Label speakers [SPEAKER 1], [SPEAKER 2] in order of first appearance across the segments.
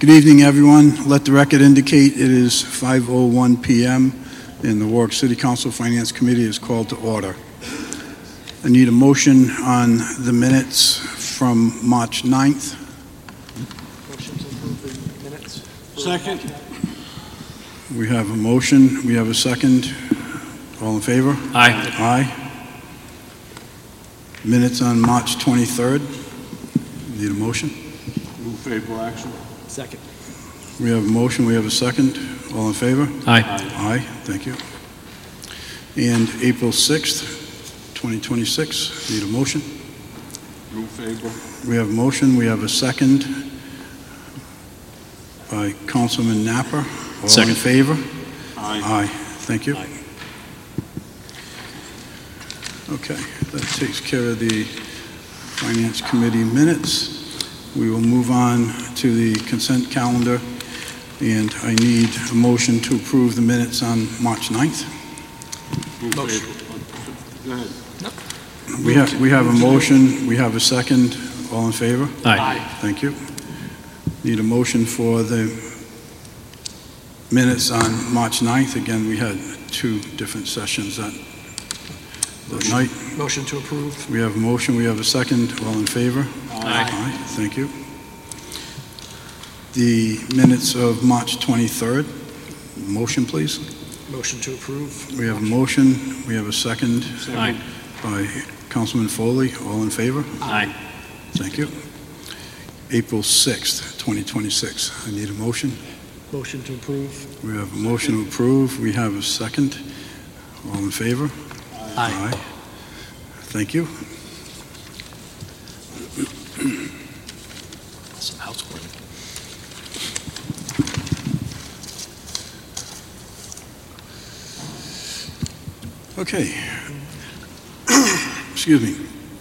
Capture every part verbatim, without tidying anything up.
[SPEAKER 1] Good evening, everyone. Let the record indicate it is five oh one p m and the Warwick City Council Finance Committee is called to order. I need a motion on the minutes from March ninth.
[SPEAKER 2] Motion to approve the minutes.
[SPEAKER 3] Second.
[SPEAKER 1] We have a motion. We have a second. All in favor?
[SPEAKER 3] Aye.
[SPEAKER 1] Aye. Minutes on March twenty-third. Need a motion?
[SPEAKER 3] Move favorable action.
[SPEAKER 2] Second.
[SPEAKER 1] We have a motion. We have a second. All in favor?
[SPEAKER 3] Aye.
[SPEAKER 1] Aye. Thank you. And April sixth, twenty twenty-six. Need a motion?
[SPEAKER 3] Move favorable.
[SPEAKER 1] We have a motion. We have a second by Councilman Napper. All
[SPEAKER 3] Second.
[SPEAKER 1] in favor?
[SPEAKER 3] Aye.
[SPEAKER 1] Aye. Thank you.
[SPEAKER 3] Aye.
[SPEAKER 1] Okay, that takes care of the Finance Committee minutes. We will move on to the consent calendar, and I need a motion to approve the minutes on March ninth.
[SPEAKER 3] Move
[SPEAKER 2] Motion.
[SPEAKER 3] favorable. Go ahead.
[SPEAKER 1] We have, we have a motion, we have a second. All in favor?
[SPEAKER 3] Aye.
[SPEAKER 1] Thank you. Need a motion for the minutes on March ninth. Again, we had two different sessions that, that night.
[SPEAKER 2] Motion to approve.
[SPEAKER 1] We have a motion, we have a second. All in favor?
[SPEAKER 3] Aye.
[SPEAKER 1] Aye, thank you. The minutes of March twenty-third. Motion, please.
[SPEAKER 2] Motion to approve.
[SPEAKER 1] We have a motion, we have a second
[SPEAKER 3] Aye.
[SPEAKER 1] by Councilman Foley. All in favor?
[SPEAKER 3] Aye.
[SPEAKER 1] Thank you. April sixth, twenty twenty-six. I need a motion.
[SPEAKER 2] Motion to approve.
[SPEAKER 1] We have a motion to approve. We have a second. All in favor? Aye. Thank you.
[SPEAKER 3] Some housework.
[SPEAKER 1] Okay. Excuse me.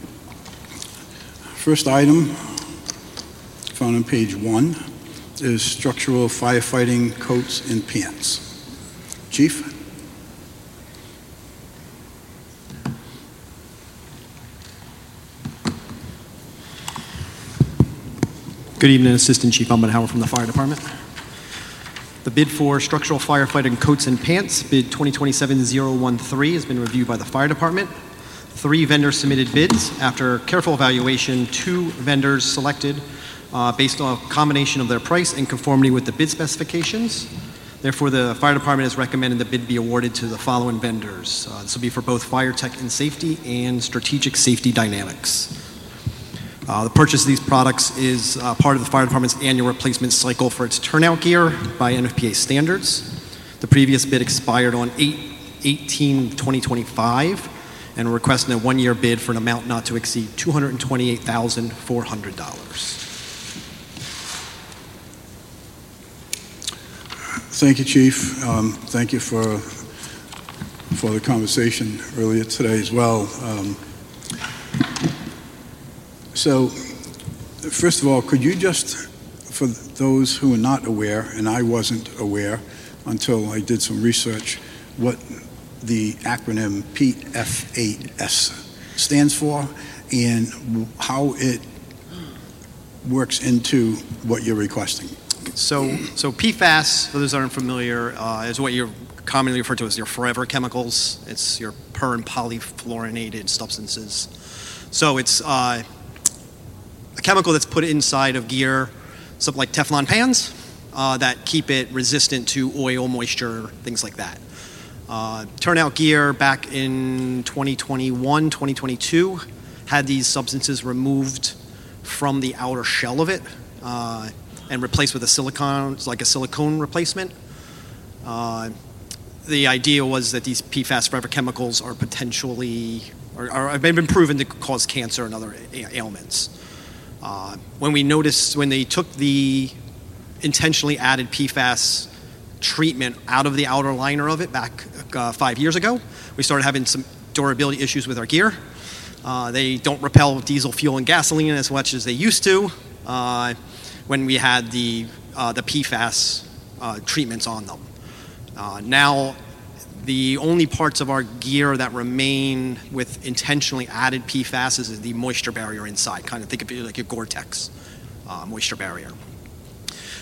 [SPEAKER 1] First item, found on page one, is structural firefighting coats and pants. Chief?
[SPEAKER 4] Good evening, Assistant Chief Umbenhauer from the Fire Department. The bid for structural firefighting coats and pants, bid twenty twenty-seven dash zero one three, has been reviewed by the Fire Department. Three vendors submitted bids. After careful evaluation, two vendors selected uh, based on a combination of their price and conformity with the bid specifications. Therefore, the Fire Department has recommended the bid be awarded to the following vendors. Uh, this will be for both Fire Tech and Safety and Strategic Safety Dynamics. Uh, the purchase of these products is uh, part of the Fire Department's annual replacement cycle for its turnout gear by N F P A standards. The previous bid expired on eight eighteen twenty twenty-five, and we're requesting a one-year bid for an amount not to exceed two hundred twenty-eight thousand four hundred dollars.
[SPEAKER 1] Thank you, Chief. Um, thank you for, for the conversation earlier today as well. Um, So, first of all, could you just, for those who are not aware, and I wasn't aware until I did some research, what the acronym P F A S stands for and how it works into what you're requesting?
[SPEAKER 4] So, so P FAS, for those that aren't familiar, uh, is what you're commonly referred to as your forever chemicals. It's your per and polyfluorinated substances. So it's uh, a chemical that's put inside of gear, something like Teflon pans, uh, that keep it resistant to oil, moisture, things like that. Uh, turnout gear back in twenty twenty-one, twenty twenty-two had these substances removed from the outer shell of it uh, and replaced with a silicone, like a silicone replacement. Uh, the idea was that these P FAS forever chemicals are potentially, or, or have been proven to cause cancer and other ailments. Uh, when we noticed, when they took the intentionally added P FAS treatment out of the outer liner of it back uh, five years ago, we started having some durability issues with our gear. Uh, they don't repel diesel fuel and gasoline as much as they used to uh, when we had the, uh, the P FAS uh, treatments on them. Uh, now, the only parts of our gear that remain with intentionally added P FAS is the moisture barrier inside. Kind of think of it like a Gore-Tex uh, moisture barrier.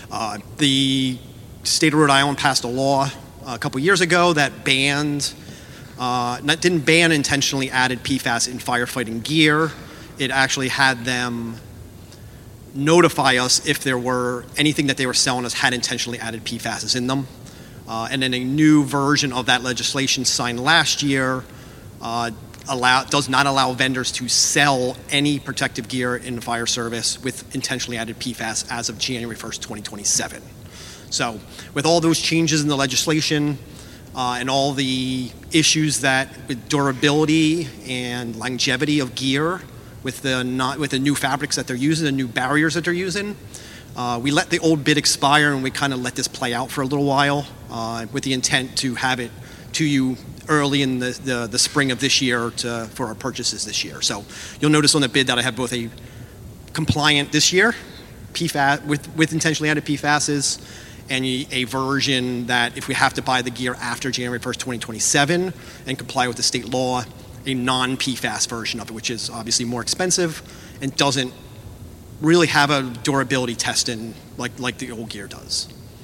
[SPEAKER 4] Uh, the state of Rhode Island passed a law a couple years ago that banned, uh, not, didn't ban intentionally added P FAS in firefighting gear. It actually had them notify us if there were anything that they were selling us had intentionally added P FASs in them. Uh, and then a new version of that legislation signed last year uh, allow, does not allow vendors to sell any protective gear in the fire service with intentionally added P FAS as of January first, twenty twenty-seven. So with all those changes in the legislation uh, and all the issues that with durability and longevity of gear with the not with the new fabrics that they're using, the new barriers that they're using, uh, we let the old bid expire and we kind of let this play out for a little while uh, with the intent to have it to you early in the, the, the spring of this year to, for our purchases this year. So you'll notice on the bid that I have both a compliant this year P FAS with, with intentionally added P FASs and a version that if we have to buy the gear after January first, twenty twenty-seven and comply with the state law, a non-P FAS version of it, which is obviously more expensive and doesn't really have a durability testing like, like the old gear does.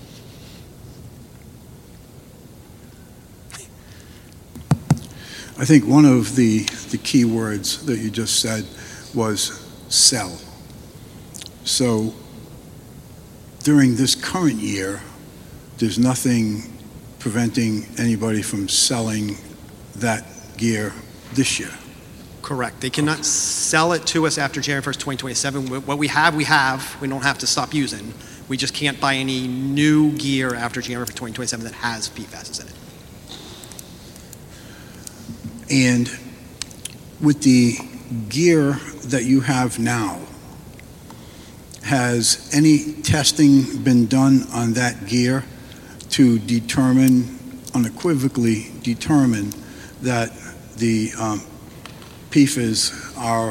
[SPEAKER 1] I think one of the, the key words that you just said was sell. So during this current year, there's nothing preventing anybody from selling that gear this year.
[SPEAKER 4] Correct. They cannot sell it to us after January first, twenty twenty-seven. What we have, we have. We don't have to stop using. We just can't buy any new gear after January first, twenty twenty-seven that has P FASs in it.
[SPEAKER 1] And with the gear that you have now, has any testing been done on that gear to determine, unequivocally determine, that the um, P FAS are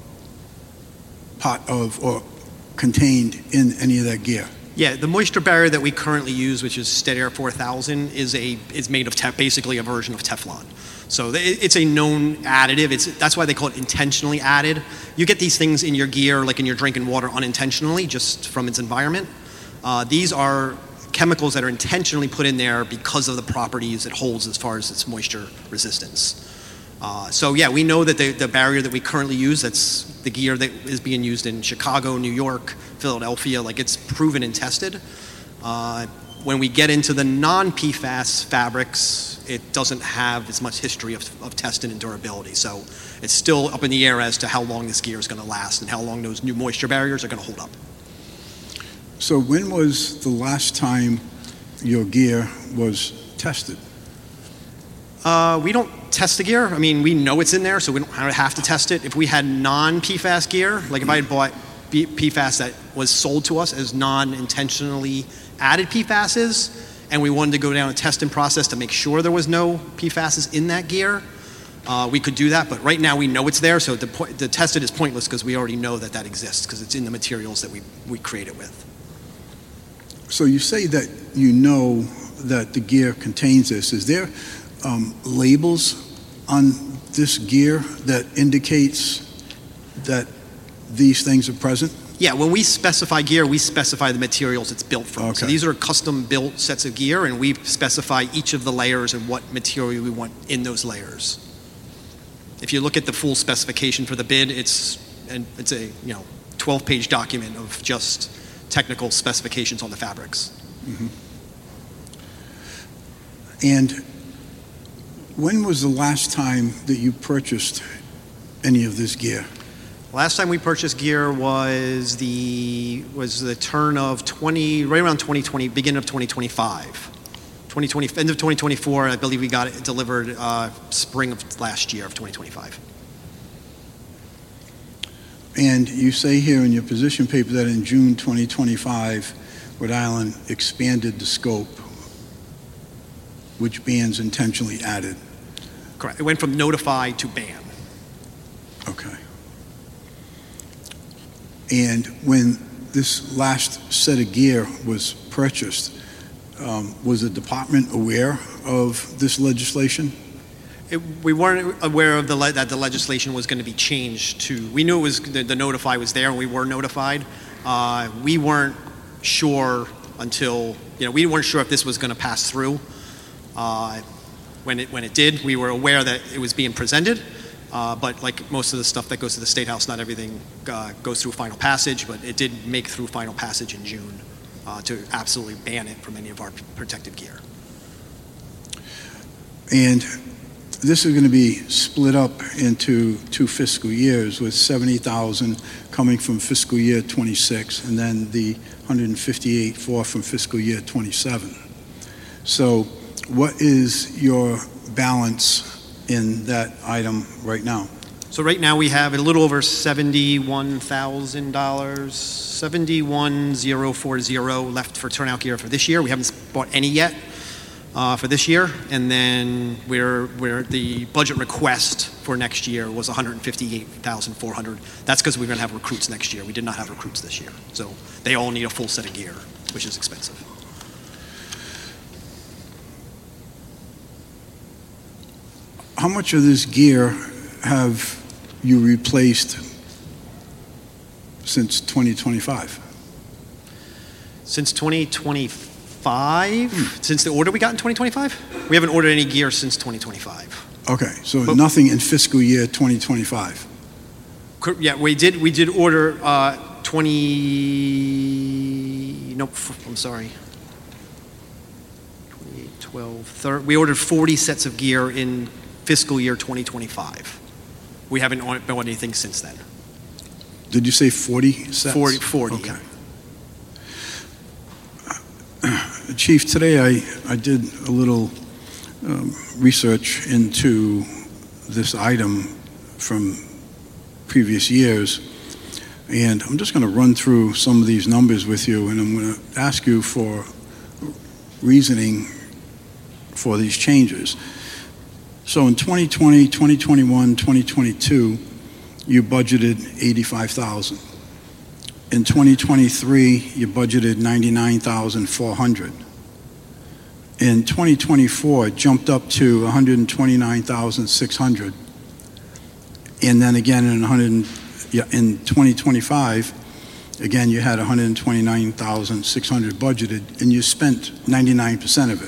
[SPEAKER 1] part of or contained in any of that gear?
[SPEAKER 4] Yeah, the moisture barrier that we currently use, which is Steadair four thousand, is a is made of tef- basically a version of Teflon. So it, it's a known additive. It's that's why they call it intentionally added. You get these things in your gear, like in your drinking water, unintentionally, just from its environment. Uh, these are chemicals that are intentionally put in there because of the properties it holds as far as its moisture resistance. Uh, so yeah, we know that the, the barrier that we currently use, that's the gear that is being used in Chicago, New York, Philadelphia, like it's proven and tested. Uh, when we get into the non-P FAS fabrics, it doesn't have as much history of, of testing and durability. So it's still up in the air as to how long this gear is going to last and how long those new moisture barriers are going to hold up.
[SPEAKER 1] So when was the last time your gear was tested?
[SPEAKER 4] Uh, we don't test the gear. I mean, we know it's in there, so we don't have to test it. If we had non-P FAS gear, like if I had bought P FAS that was sold to us as non-intentionally added P FASs, and we wanted to go down a testing process to make sure there was no P FASs in that gear, uh, we could do that. But right now we know it's there, so the, po- the tested is pointless because we already know that that exists because it's in the materials that we, we create it with.
[SPEAKER 1] So you say that you know that the gear contains this. Is there um, labels on this gear that indicates that these things are present?
[SPEAKER 4] Yeah, when we specify gear, we specify the materials it's built from.
[SPEAKER 1] Okay.
[SPEAKER 4] So these are custom-built sets of gear, and we specify each of the layers and what material we want in those layers. If you look at the full specification for the bid, it's and it's a you know twelve-page document of just technical specifications on the fabrics.
[SPEAKER 1] Mm-hmm. And when was the last time that you purchased any of this gear?
[SPEAKER 4] Last time we purchased gear was the was the turn of twenty, right around twenty twenty, beginning of twenty twenty-five. twenty twenty, end of twenty twenty-four, I believe we got it delivered uh, spring of last year of twenty twenty-five.
[SPEAKER 1] And you say here in your position paper that in June twenty twenty-five, Rhode Island expanded the scope, which bans intentionally added.
[SPEAKER 4] Correct. It went from notify to ban.
[SPEAKER 1] Okay. And when this last set of gear was purchased, um, was the department aware of this legislation?
[SPEAKER 4] It, we weren't aware of the le- that the legislation was going to be changed to. We knew it was the, the notify was there, and we were notified. Uh, we weren't sure until, you know, we weren't sure if this was going to pass through. Uh, when it when it did, we were aware that it was being presented, uh, but like most of the stuff that goes to the State House, not everything uh, goes through final passage, but it did make through final passage in June uh, to absolutely ban it from any of our protected gear.
[SPEAKER 1] And this is going to be split up into two fiscal years, with seventy thousand coming from fiscal year twenty-six, and then the one hundred fifty-eight for from fiscal year twenty-seven. So what is your balance in that item right now?
[SPEAKER 4] So right now we have a little over seventy-one thousand dollars, seventy-one thousand forty left for turnout gear for this year. We haven't bought any yet uh, for this year, and then we're, we're the budget request for next year was one hundred fifty-eight thousand four hundred. That's because we're going to have recruits next year. We did not have recruits this year, so they all need a full set of gear, which is expensive.
[SPEAKER 1] How much of this gear have you replaced since twenty twenty-five?
[SPEAKER 4] Since twenty twenty-five, hmm. since the order we got in twenty twenty-five, we haven't ordered any gear since twenty twenty-five.
[SPEAKER 1] Okay, so
[SPEAKER 4] But-
[SPEAKER 1] nothing in fiscal year twenty twenty-five.
[SPEAKER 4] Cor- Yeah, we did. We did order uh, twenty. Nope, f- I'm sorry. twenty-eight, twelve, thirty. We ordered forty sets of gear in fiscal year twenty twenty-five. We haven't or- bought anything since then.
[SPEAKER 1] Did you say forty sets?
[SPEAKER 4] forty, forty,
[SPEAKER 1] Okay.
[SPEAKER 4] yeah.
[SPEAKER 1] Chief, today I, I did a little um, research into this item from previous years, and I'm just going to run through some of these numbers with you, and I'm going to ask you for reasoning for these changes. So in twenty twenty, twenty twenty-one, twenty twenty-two, you budgeted eighty-five thousand. In twenty twenty-three, you budgeted ninety-nine thousand four hundred. In twenty twenty-four, it jumped up to one hundred twenty-nine thousand six hundred. And then again in one hundred, yeah, in twenty twenty-five, again you had one hundred twenty-nine thousand six hundred budgeted, and you spent ninety-nine percent of it.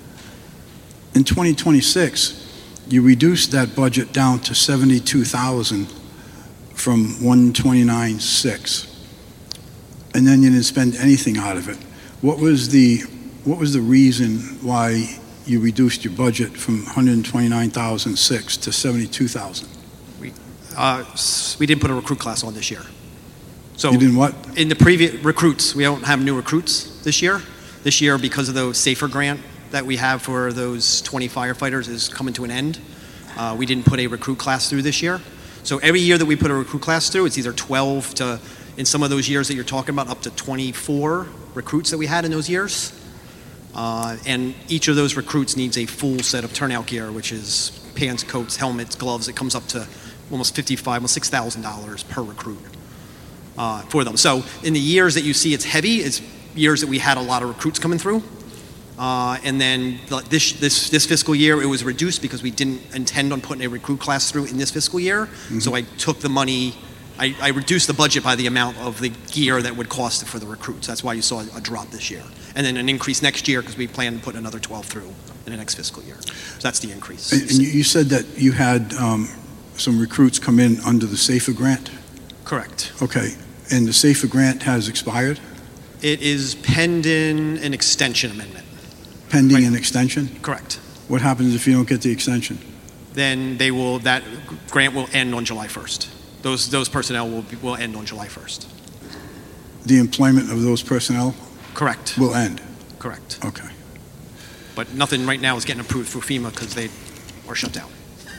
[SPEAKER 1] In twenty twenty-six, you reduced that budget down to seventy-two thousand from one hundred twenty-nine thousand six hundred. And then you didn't spend anything out of it. What was the what was the reason why you reduced your budget from one hundred twenty-nine thousand six hundred to seventy-two thousand?
[SPEAKER 4] We uh, s- we didn't put a recruit class on this year. So
[SPEAKER 1] You didn't what?
[SPEAKER 4] in the previous recruits, we don't have new recruits this year. This year, because of the SAFER grant that we have for those twenty firefighters is coming to an end. Uh, we didn't put a recruit class through this year. So every year that we put a recruit class through, it's either twelve to, in some of those years that you're talking about, up to twenty-four recruits that we had in those years. Uh, and each of those recruits needs a full set of turnout gear, which is pants, coats, helmets, gloves. It comes up to almost fifty-five, almost six thousand dollars per recruit uh, for them. So in the years that you see it's heavy, it's years that we had a lot of recruits coming through. Uh, and then the- this, this this fiscal year, it was reduced because we didn't intend on putting a recruit class through in this fiscal year.
[SPEAKER 1] Mm-hmm.
[SPEAKER 4] So I took the money, I, I reduced the budget by the amount of the gear that would cost for the recruits. That's why you saw a drop this year. And then an increase next year because we plan to put another twelve through in the next fiscal year. So that's the increase.
[SPEAKER 1] And, and you, you said that you had um, some recruits come in under the SAFER grant?
[SPEAKER 4] Correct.
[SPEAKER 1] Okay. And the SAFER grant has expired,
[SPEAKER 4] It is pending an extension amendment.
[SPEAKER 1] pending
[SPEAKER 4] Right.
[SPEAKER 1] an extension?
[SPEAKER 4] Correct.
[SPEAKER 1] What happens if you don't get the extension?
[SPEAKER 4] Then they will, that grant will end on July first. Those, those personnel will, be, will end on July first.
[SPEAKER 1] The employment of those personnel
[SPEAKER 4] Correct.
[SPEAKER 1] will end?
[SPEAKER 4] Correct.
[SPEAKER 1] Okay.
[SPEAKER 4] But nothing right now is getting approved through FEMA because they are shut down.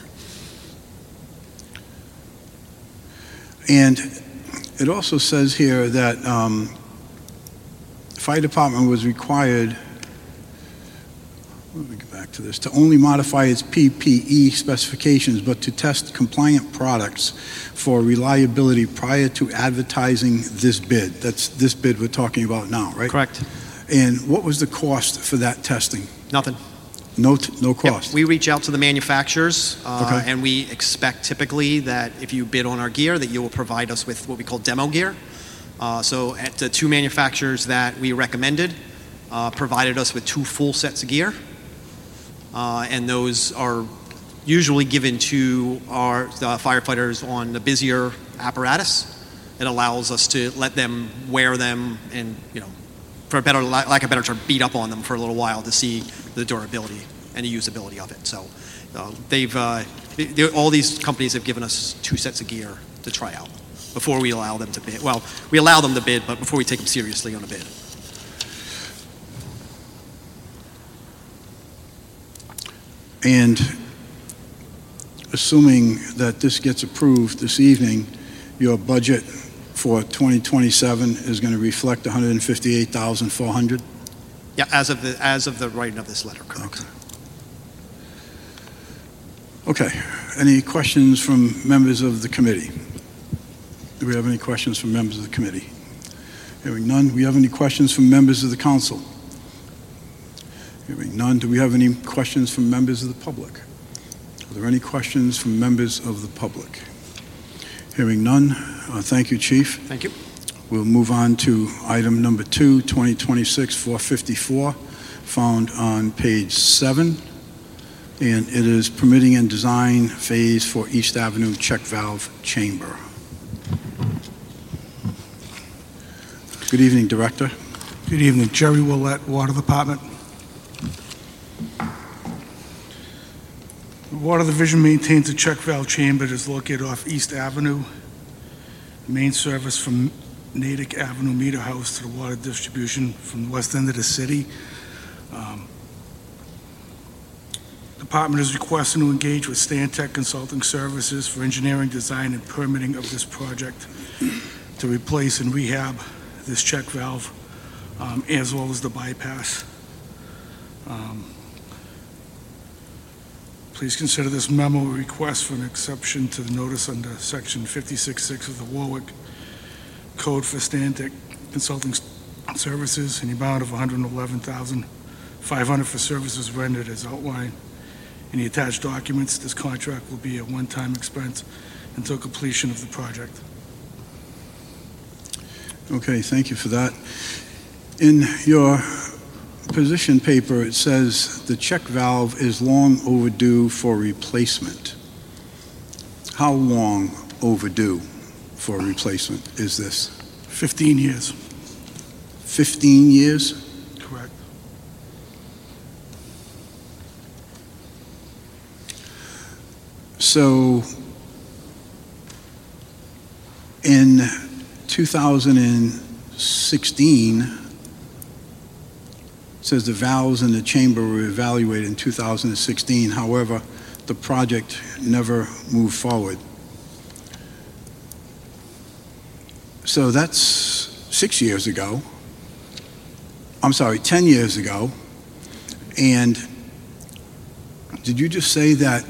[SPEAKER 1] And it also says here that um, the fire department was required, let me get back to this, to only modify its P P E specifications, but to test compliant products for reliability prior to advertising this bid. That's this bid we're talking about now, right?
[SPEAKER 4] Correct.
[SPEAKER 1] And what was the cost for that testing?
[SPEAKER 4] Nothing.
[SPEAKER 1] No, t- no
[SPEAKER 4] Yep.
[SPEAKER 1] cost?
[SPEAKER 4] We reach out to the manufacturers, uh,
[SPEAKER 1] Okay.
[SPEAKER 4] and we expect typically that if you bid on our gear, that you will provide us with what we call demo gear. Uh, so at the two manufacturers that we recommended, uh, provided us with two full sets of gear, uh, and those are usually given to our uh, firefighters on the busier apparatus. It allows us to let them wear them and, you know, for a better, lack of better term, beat up on them for a little while to see the durability and the usability of it. So uh, they've, uh, they, all these companies have given us two sets of gear to try out before we allow them to bid. Well, we allow them to bid, but before we take them seriously on a bid.
[SPEAKER 1] And assuming that this gets approved this evening, your budget for twenty twenty-seven is going to reflect one hundred fifty-eight thousand four hundred dollars?
[SPEAKER 4] Yeah, as of the, as of the writing of this letter, correct.
[SPEAKER 1] Okay. Okay. Any questions from members of the committee? Do we have any questions from members of the committee? Hearing none. Do we have any questions from members of the council? Hearing none. Do we have any questions from members of the public? Are there any questions from members of the public? Hearing none. Uh, thank you, Chief.
[SPEAKER 4] Thank you.
[SPEAKER 1] We'll move on to item number two, twenty twenty-six dash four fifty-four, found on page seven. And it is permitting and design phase for East Avenue check valve chamber. Good evening, Director.
[SPEAKER 5] Good evening. Jerry Willett, Water Department. The Water Division maintains a check valve chamber that is located off East Avenue. Main service from Natick Avenue Meter House to the water distribution from the west end of the city. Um, Department is requesting to engage with Stantec Consulting Services for engineering, design, and permitting of this project to replace and rehab this check valve, um, as well as the bypass. Um, Please consider this memo a request for an exception to the notice under section fifty-six six of the Warwick Code for Stantec Consulting Services in the amount of one hundred eleven thousand five hundred dollars for services rendered as outlined in the attached documents. This contract will be a one-time expense until completion of the project.
[SPEAKER 1] Okay, thank you for that. In your position paper, it says the check valve is long overdue for replacement. How long overdue for replacement is this?
[SPEAKER 5] fifteen years,
[SPEAKER 1] fifteen years?
[SPEAKER 5] correct.
[SPEAKER 1] So in two thousand sixteen, says the valves in the chamber were evaluated in two thousand sixteen. However, the project never moved forward. So that's six years ago. I'm sorry, ten years ago. And did you just say that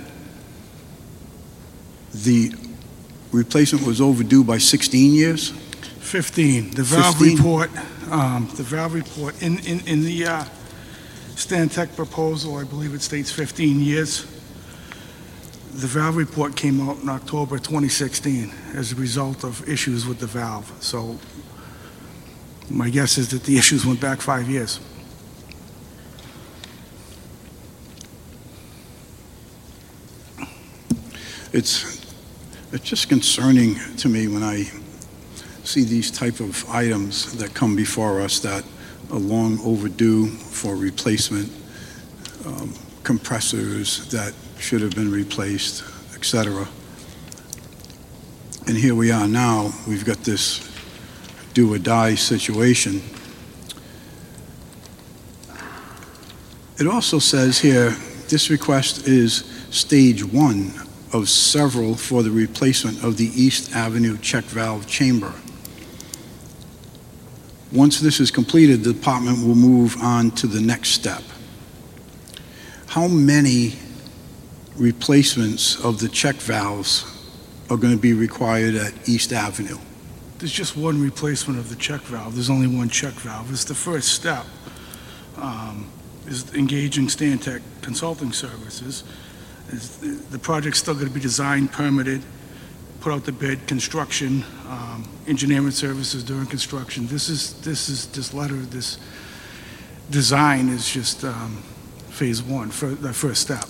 [SPEAKER 1] the replacement was overdue by sixteen years?
[SPEAKER 5] fifteen. The valve
[SPEAKER 1] fifteen?
[SPEAKER 5] report, um, the valve report, in, in, in the uh, Stantec proposal, I believe it states fifteen years. The valve report came out in October twenty sixteen as a result of issues with the valve. So my guess is that the issues went back five years.
[SPEAKER 1] It's, it's just concerning to me when I see these type of items that come before us that are long overdue for replacement, um, compressors that should have been replaced, et cetera. And here we are now, we've got this do or die situation. It also says here, this request is stage one of several for the replacement of the East Avenue check valve chamber. Once this is completed, the department will move on to the next step. How many replacements of the check valves are going to be required at East Avenue?
[SPEAKER 5] There's just one replacement of the check valve. There's only one check valve. It's the first step, um, is engaging Stantec Consulting Services. Is the project's still going to be designed, permitted, put out the bid, construction, um, engineering services during construction. This is this is this letter. This design is just um, phase one, for the first step.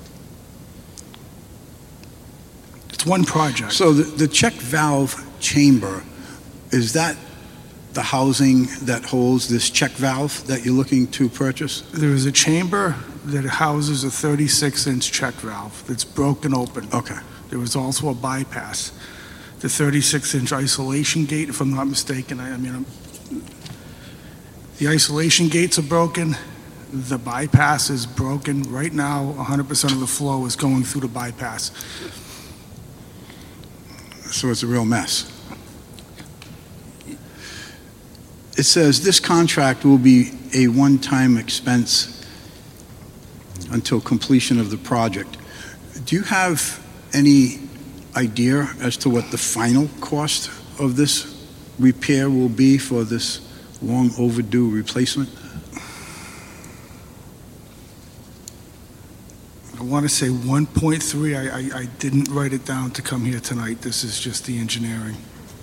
[SPEAKER 5] It's one project.
[SPEAKER 1] So the, the check valve chamber, is that the housing that holds this check valve that you're looking to purchase?
[SPEAKER 5] There is a chamber that houses a thirty-six inch check valve that's broken open.
[SPEAKER 1] Okay.
[SPEAKER 5] There was also a bypass. The thirty-six inch isolation gate, if I'm not mistaken, I, I mean, I'm, the isolation gates are broken. The bypass is broken. Right now, one hundred percent of the flow is going through the bypass.
[SPEAKER 1] So it's a real mess. It says this contract will be a one-time expense until completion of the project. Do you have any idea as to what the final cost of this repair will be for this long overdue replacement?
[SPEAKER 5] I want to say one point three. I, I, I didn't write it down to come here tonight. This is just the engineering.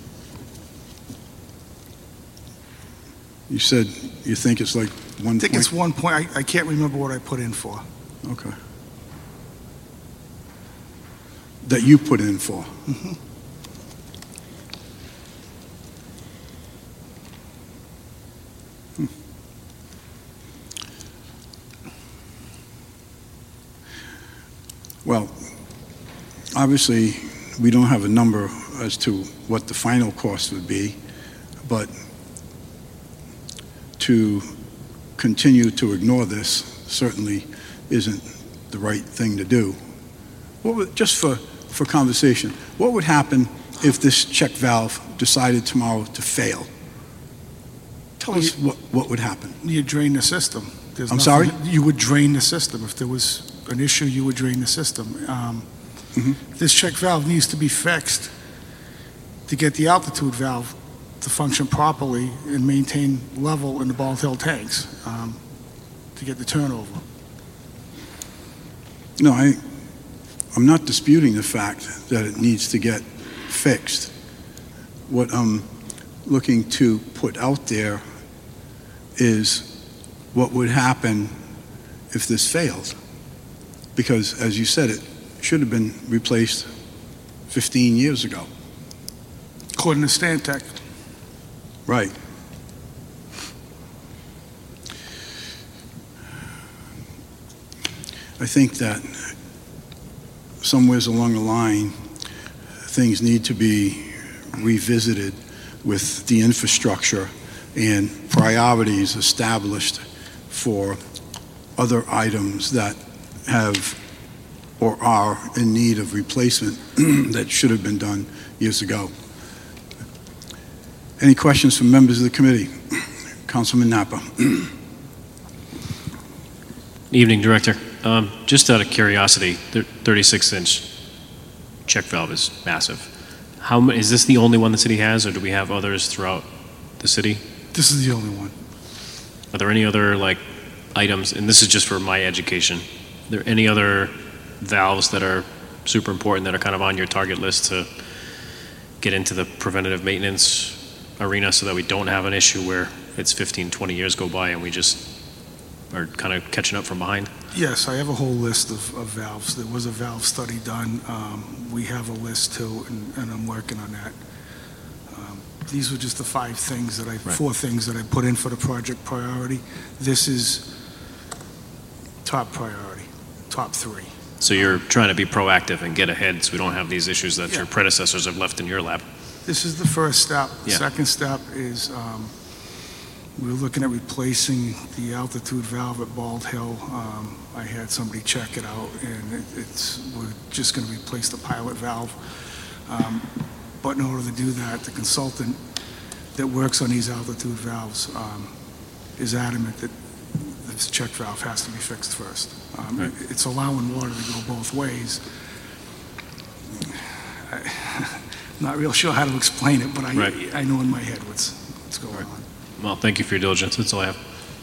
[SPEAKER 1] You said you think it's like one
[SPEAKER 5] I think
[SPEAKER 1] point?
[SPEAKER 5] it's one point. I, I can't remember what I put in for.
[SPEAKER 1] Okay. That you put in for?
[SPEAKER 5] Mhm.
[SPEAKER 1] Hmm. Well, obviously, we don't have a number as to what the final cost would be, but to continue to ignore this certainly isn't the right thing to do. What would, just for, for conversation, what would happen if this check valve decided tomorrow to fail? Tell us what, what would happen.
[SPEAKER 5] You drain the system. There's
[SPEAKER 1] I'm
[SPEAKER 5] nothing-
[SPEAKER 1] sorry?
[SPEAKER 5] You would drain the system. If there was an issue, you would drain the system. Um,
[SPEAKER 1] Mhm.
[SPEAKER 5] This check valve needs to be fixed to get the altitude valve to function properly and maintain level in the Bald Hill tanks, um, to get the turnover.
[SPEAKER 1] No, I, I'm not disputing the fact that it needs to get fixed. What I'm looking to put out there is what would happen if this failed. Because, as you said, it should have been replaced fifteen years ago.
[SPEAKER 5] According to Stantec.
[SPEAKER 1] Right. I think that somewheres along the line, things need to be revisited with the infrastructure and priorities established for other items that have or are in need of replacement that should have been done years ago. Any questions from members of the committee? Councilman Napa.
[SPEAKER 6] Evening, Director. Um, just out of curiosity, the thirty-six inch check valve is massive. How ma- is this the only one the city has, or do we have others throughout the city?
[SPEAKER 5] This is the only one.
[SPEAKER 6] Are there any other like items? And this is just for my education. Are there any other valves that are super important that are kind of on your target list to get into the preventative maintenance arena so that we don't have an issue where it's fifteen, twenty years go by and we just are kind of catching up from behind?
[SPEAKER 5] Yes, I have a whole list of, of valves. There was a valve study done. Um, we have a list too, and, and I'm working on that. Um, these were just the five things that I,
[SPEAKER 6] Right.
[SPEAKER 5] four things that I put in for the project priority. This is top priority, top three.
[SPEAKER 6] So you're trying to be proactive and get ahead so we don't have these issues that
[SPEAKER 5] Yeah.
[SPEAKER 6] your predecessors have left in your lap.
[SPEAKER 5] This is the first step.
[SPEAKER 6] Yeah.
[SPEAKER 5] Second step is um, we're looking at replacing the altitude valve at Bald Hill. Um, I had somebody check it out, and it, it's we're just going to replace the pilot valve. Um, but in order to do that, the consultant that works on these altitude valves um, is adamant that this check valve has to be fixed first. Um,
[SPEAKER 6] Right.
[SPEAKER 5] it- It's allowing water to go both ways. I, Not real sure how to explain it, but I,
[SPEAKER 6] Right.
[SPEAKER 5] I know in my head what's, what's going
[SPEAKER 6] Right.
[SPEAKER 5] on.
[SPEAKER 6] Well, thank you for your diligence. That's all I have.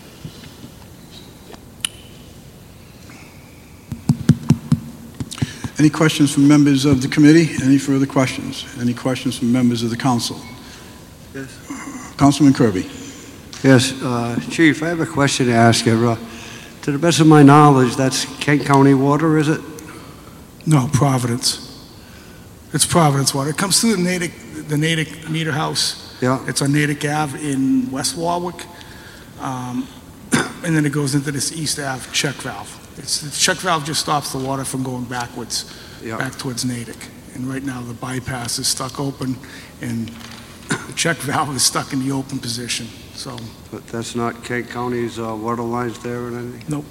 [SPEAKER 1] Any questions from members of the committee? Any further questions? Any questions from members of the council?
[SPEAKER 2] Yes.
[SPEAKER 1] Councilman Kirby.
[SPEAKER 7] Yes, uh, Chief, I have a question to ask you. Uh, To the best of my knowledge, that's Kent County Water, is it?
[SPEAKER 5] No, Providence. It's Providence water. It comes through the Natick, the Natick Meter House.
[SPEAKER 7] Yeah.
[SPEAKER 5] It's on Natick Ave in West Warwick. Um, and then it goes into this East Ave check valve. It's, the check valve just stops the water from going backwards,
[SPEAKER 7] Yeah.
[SPEAKER 5] back towards Natick. And right now, the bypass is stuck open, and the check valve is stuck in the open position, so.
[SPEAKER 7] But that's not Kent County's uh, water lines there or anything?
[SPEAKER 5] Nope.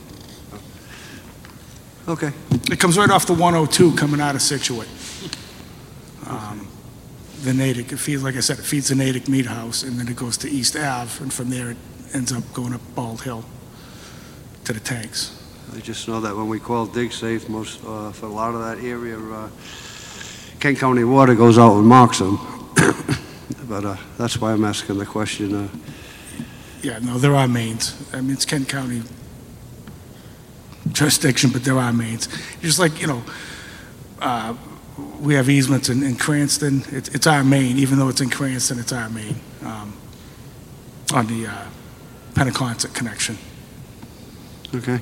[SPEAKER 7] Okay.
[SPEAKER 5] It comes right off the one oh two coming out of Situate. Um, The Natick, it feeds, like I said, it feeds the Natick Meat House, and then it goes to East Ave, and from there it ends up going up Bald Hill to the tanks.
[SPEAKER 7] I just know that when we call DigSafe, most, uh, for a lot of that area, uh, Kent County Water goes out and marks them. But uh, that's why I'm asking the question. Uh,
[SPEAKER 5] Yeah, no, there are mains. I mean, it's Kent County jurisdiction, but there are mains. Just like, you know, uh, we have easements in in Cranston. It's it's our main, even though it's in Cranston, it's our main um, on the uh, Pennaconsett connection.
[SPEAKER 7] Okay.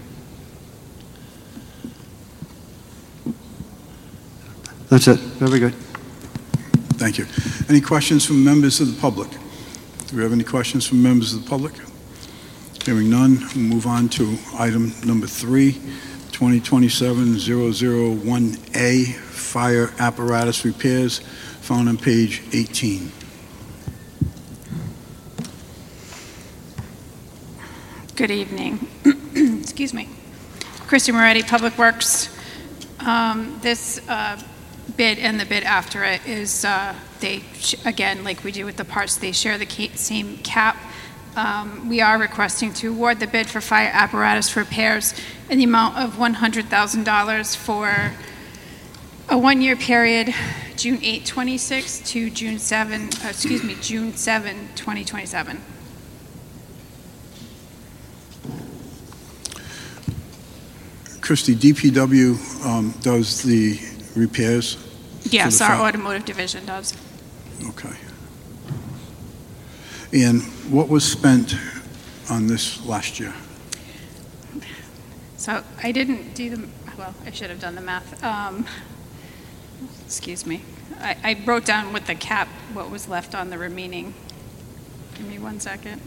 [SPEAKER 7] That's it. Very good.
[SPEAKER 1] Thank you. Any questions from members of the public? Do we have any questions from members of the public? Hearing none, we'll move on to item number three, twenty twenty-seven dash zero zero one A, fire apparatus repairs, found on page eighteen.
[SPEAKER 8] Good evening. Excuse me. Christy Moretti, Public Works. Um, This uh, bid and the bid after it is, uh, they, sh- again, like we do with the parts, they share the ca- same cap. Um, We are requesting to award the bid for fire apparatus repairs in the amount of one hundred thousand dollars for a one-year period, June eighth, twenty-six to June seventh, uh, excuse me, June seventh, twenty twenty-seven.
[SPEAKER 1] Christie, D P W um, does the repairs?
[SPEAKER 8] Yes,
[SPEAKER 1] the
[SPEAKER 8] our
[SPEAKER 1] fi-
[SPEAKER 8] automotive division does.
[SPEAKER 1] Okay. And what was spent on this last year?
[SPEAKER 8] So I didn't do the, well, I should have done the math. Um, Excuse me. I, I wrote down with the cap what was left on the remaining. Give me one second.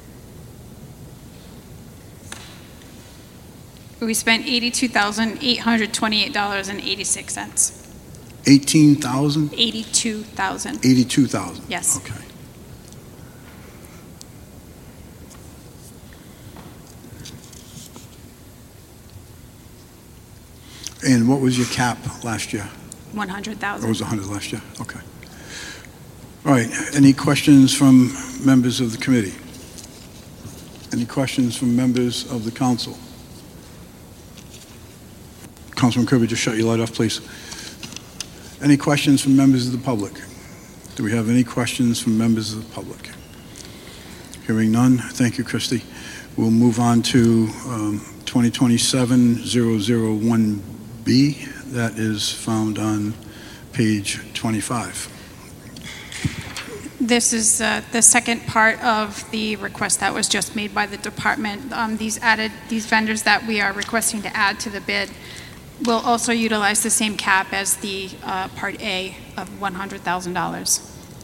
[SPEAKER 8] We spent eighty-two thousand eight hundred twenty-eight dollars and eighty-six cents.
[SPEAKER 1] eighteen thousand?
[SPEAKER 8] eighty-two thousand.
[SPEAKER 1] eighty-two thousand?
[SPEAKER 8] Yes.
[SPEAKER 1] Okay. And what was your cap last year?
[SPEAKER 8] one hundred
[SPEAKER 1] It
[SPEAKER 8] thousand.
[SPEAKER 1] was one hundred last year? Okay. All right, any questions from members of the committee? Any questions from members of the council? Councilman Kirby, just shut your light off, please. Any questions from members of the public? Do we have any questions from members of the public? Hearing none, thank you, Christie. We'll move on to um, twenty twenty-seven dash zero zero one B. That is found on page twenty-five.
[SPEAKER 8] This is uh, the second part of the request that was just made by the department. Um, These added, these vendors that we are requesting to add to the bid will also utilize the same cap as the uh, Part A of one hundred thousand dollars.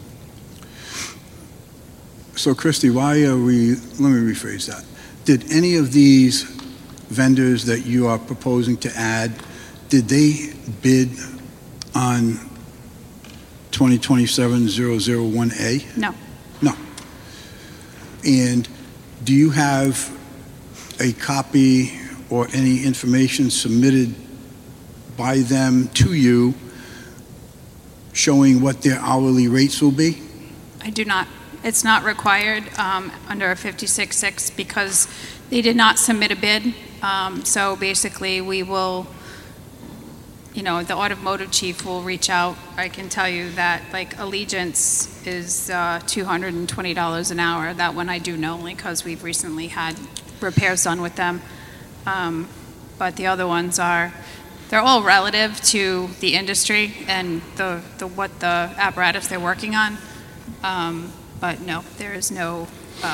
[SPEAKER 1] So, Christie, why are we, let me rephrase that. Did any of these vendors that you are proposing to add, did they bid on twenty twenty-seven dash zero zero one A?
[SPEAKER 8] No.
[SPEAKER 1] No. And do you have a copy or any information submitted by them to you showing what their hourly rates will be?
[SPEAKER 8] I do not. It's not required um, under a fifty-six six because they did not submit a bid. Um, So basically, we will, you know, the automotive chief will reach out. I can tell you that, like, Allegiance is uh, two hundred twenty dollars an hour. That one I do know, only because we've recently had repairs done with them. Um, But the other ones are, they're all relative to the industry and the, the what the apparatus they're working on. Um, But no, there is no uh,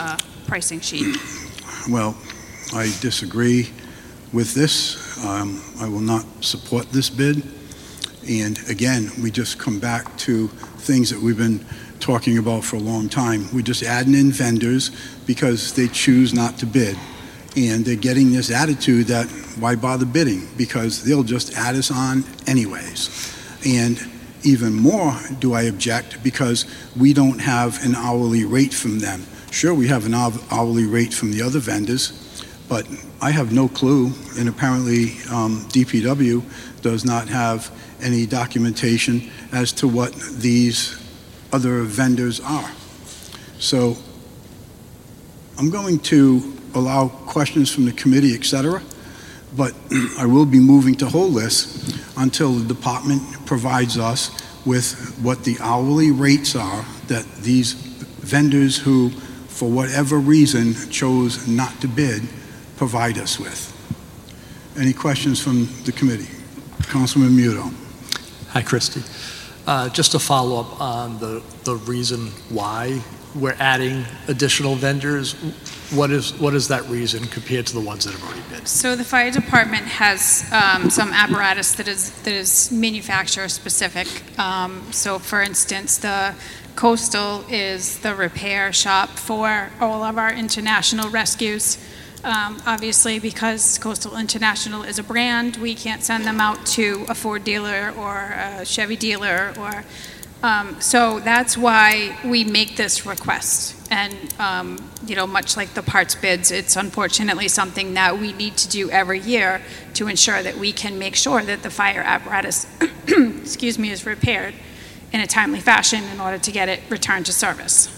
[SPEAKER 8] pricing sheet.
[SPEAKER 1] Well, I disagree with this. Um, I will not support this bid. And again, we just come back to things that we've been talking about for a long time. We're just adding in vendors because they choose not to bid. And they're getting this attitude that why bother bidding? Because they'll just add us on anyways. And even more do I object because we don't have an hourly rate from them. Sure, we have an hourly rate from the other vendors, but I have no clue, and apparently um, D P W does not have any documentation as to what these other vendors are. So I'm going to allow questions from the committee, et cetera, but I will be moving to hold this until the department provides us with what the hourly rates are that these vendors who, for whatever reason, chose not to bid, provide us with. Any questions from the committee? Councilman Muto.
[SPEAKER 2] Hi, Christie. Uh, Just to follow up on the, the reason why we're adding additional vendors, what is, what is that reason compared to the ones that have already bid?
[SPEAKER 8] So the fire department has um, some apparatus that is that is manufacturer specific. Um, so for instance, the Coastal is the repair shop for all of our international rescues. Um, obviously, because Coastal International is a brand, we can't send them out to a Ford dealer or a Chevy dealer, or um, so that's why we make this request. And um, you know, much like the parts bids, it's unfortunately something that we need to do every year to ensure that we can make sure that the fire apparatus, excuse me, is repaired in a timely fashion in order to get it returned to service.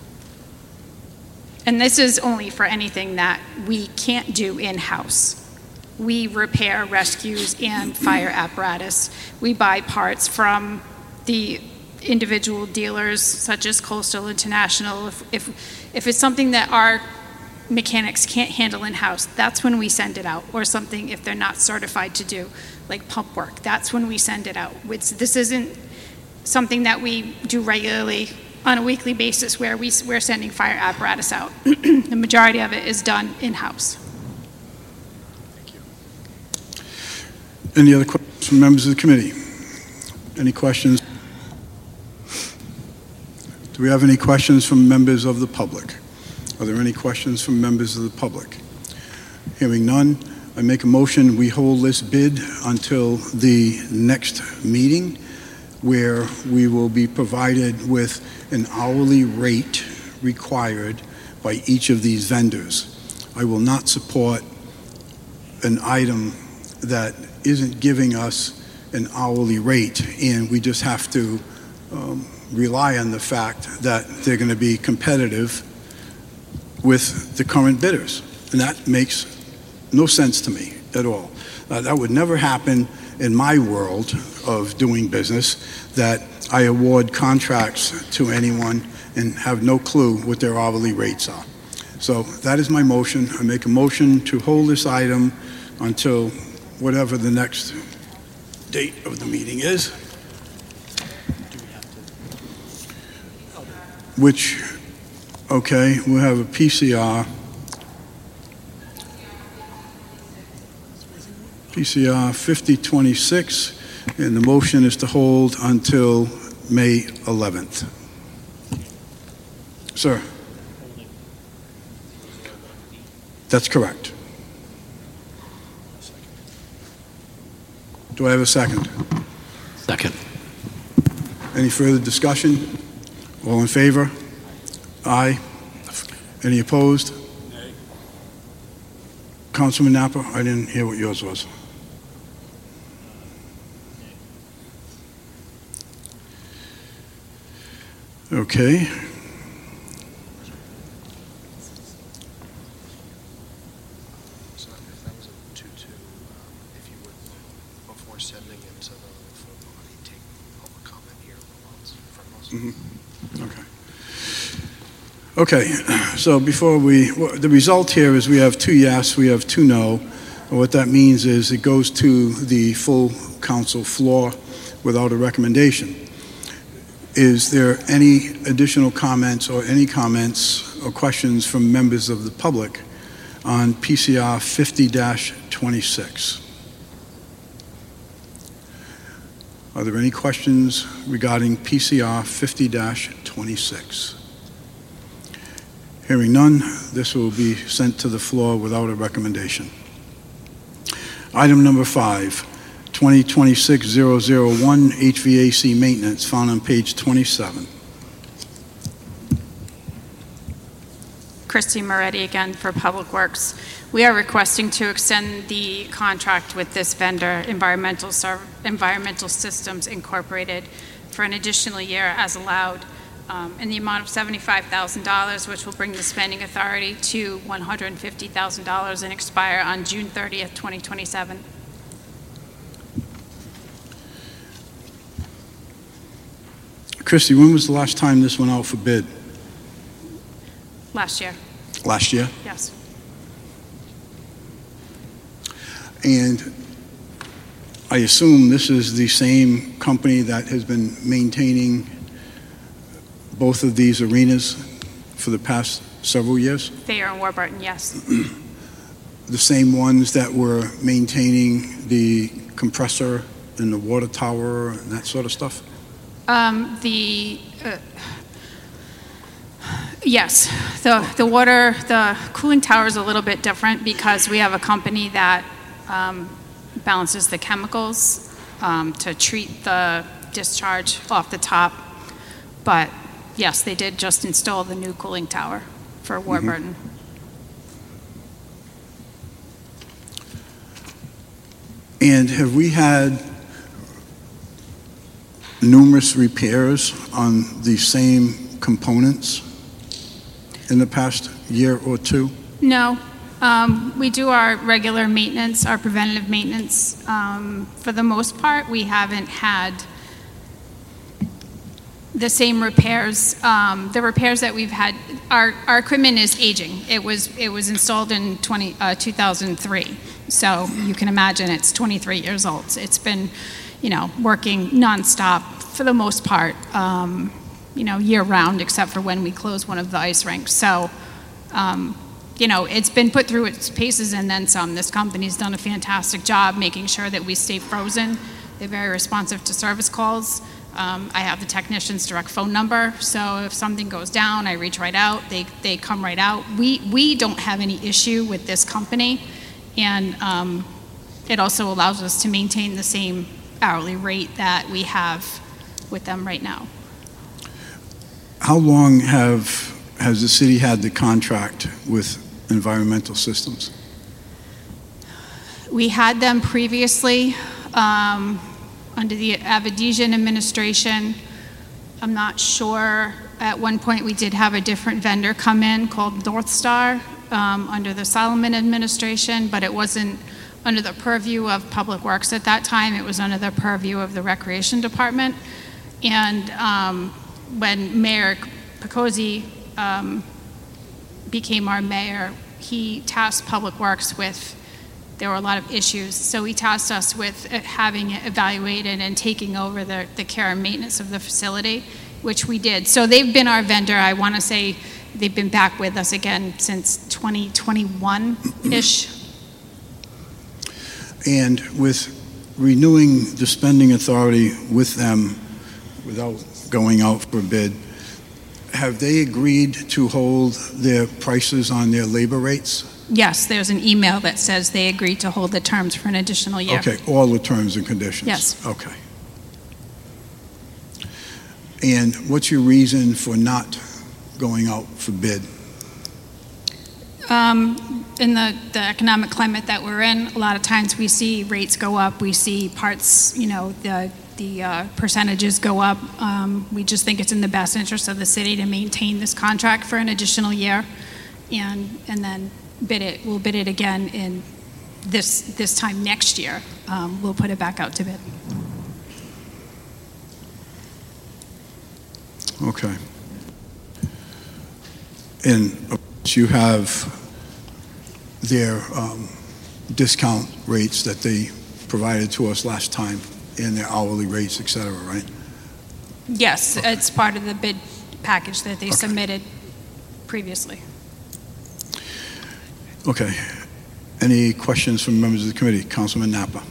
[SPEAKER 8] And this is only for anything that we can't do in-house. We repair rescues and fire apparatus. We buy parts from the individual dealers such as Coastal International. If, if, if it's something that our mechanics can't handle in-house, that's when we send it out. Or something if they're not certified to do, like pump work, that's when we send it out. It's, this isn't something that we do regularly on a weekly basis where we, we're sending fire apparatus out. The majority of it is done in-house.
[SPEAKER 1] Any other questions from members of the committee? Any questions? Do we have any questions from members of the public? Are there any questions from members of the public? Hearing none, I make a motion we hold this bid until the next meeting, where we will be provided with an hourly rate required by each of these vendors. I will not support an item that isn't giving us an hourly rate, and we just have to um, rely on the fact that they're going to be competitive with the current bidders. And that makes no sense to me at all. Uh, that would never happen in my world of doing business, that I award contracts to anyone and have no clue what their hourly rates are. So that is my motion. I make a motion to hold this item until whatever the next date of the meeting is, which, okay, we'll have a P C R. P C R fifty twenty-six, and the motion is to hold until May eleventh. Sir? That's correct. Do I have a second?
[SPEAKER 6] Second.
[SPEAKER 1] Any further discussion? All in favor? Aye. Any opposed?
[SPEAKER 3] Nay.
[SPEAKER 1] Councilman Napa, I didn't hear what yours was. Okay.
[SPEAKER 2] So if that was a two-two, if you would, before sending it to the full body, take public comment here from us.
[SPEAKER 1] Okay. Okay, so before we, well, the result here is we have two yes, we have two no. And what that means is it goes to the full council floor without a recommendation. Is there any additional comments or any comments or questions from members of the public on P C R fifty dash twenty-six? Are there any questions regarding P C R fifty dash twenty-six? Hearing none, this will be sent to the floor without a recommendation. Item number five, twenty twenty-six dash zero zero one H V A C maintenance, found on page twenty-seven.
[SPEAKER 8] Christy Moretti again for Public Works. We are requesting to extend the contract with this vendor, Environmental Serv- Environmental Systems Incorporated, for an additional year as allowed, um, in the amount of seventy-five thousand dollars, which will bring the spending authority to one hundred fifty thousand dollars and expire on June thirtieth, twenty twenty-seven.
[SPEAKER 1] Christy, when was the last time this went out for bid?
[SPEAKER 8] Last year,
[SPEAKER 1] Last year?
[SPEAKER 8] yes.
[SPEAKER 1] And I assume this is the same company that has been maintaining both of these arenas for the past several years?
[SPEAKER 8] Thayer and Warburton, yes.
[SPEAKER 1] The same ones that were maintaining the compressor and the water tower and that sort of stuff?
[SPEAKER 8] Um, the, uh, yes, the, the water, the cooling tower is a little bit different because we have a company that um, balances the chemicals um, to treat the discharge off the top. But yes, they did just install the new cooling tower for Warburton.
[SPEAKER 1] And have we had numerous repairs on the same components in the past year or two?
[SPEAKER 8] No. Um, we do our regular maintenance, our preventative maintenance. Um, for the most part, we haven't had the same repairs. Um, the repairs that we've had, our, our equipment is aging. It was, it was installed in twenty, uh, two thousand three. So you can imagine it's twenty-three years old. It's been, you know, working nonstop for the most part, um, you know, year round, except for when we close one of the ice rinks. So, um, you know, it's been put through its paces and then some. This company's done a fantastic job making sure that we stay frozen. They're very responsive to service calls. Um, I have the technician's direct phone number, so if something goes down, I reach right out. They, they come right out. We, we don't have any issue with this company, and um, it also allows us to maintain the same hourly rate that we have with them right now.
[SPEAKER 1] How long have has the city had the contract with Environmental Systems?
[SPEAKER 8] We had them previously um, under the Avedisian administration. I'm not sure. At one point, we did have a different vendor come in called North Star um, under the Solomon administration, but it wasn't under the purview of Public Works at that time. It was under the purview of the Recreation Department. And um, when Mayor Picozzi um, became our mayor, he tasked Public Works with, there were a lot of issues, so he tasked us with having it evaluated and taking over the, the care and maintenance of the facility, which we did. So they've been our vendor. I want to say they've been back with us again since twenty twenty-one-ish.
[SPEAKER 1] And with renewing the spending authority with them without going out for bid, have they agreed to hold their prices on their labor rates?
[SPEAKER 8] Yes, there's an email that says they agreed to hold the terms for an additional year.
[SPEAKER 1] Okay, all the terms and conditions?
[SPEAKER 8] Yes.
[SPEAKER 1] Okay. And what's your reason for not going out for bid?
[SPEAKER 8] Um, in the, the economic climate that we're in, a lot of times we see rates go up, we see parts, you know, the, the uh, percentages go up. Um, we just think it's in the best interest of the city to maintain this contract for an additional year, and, and then bid it, we'll bid it again in this, this time next year. Um, we'll put it back out to bid.
[SPEAKER 1] Okay. And of course you have their um, discount rates that they provided to us last time, and their hourly rates, et cetera, right?
[SPEAKER 8] Yes,
[SPEAKER 1] Okay.
[SPEAKER 8] it's part of the bid package that they
[SPEAKER 1] Okay.
[SPEAKER 8] submitted. previously.
[SPEAKER 1] Okay. Any questions from members of the committee? Councilman Napa.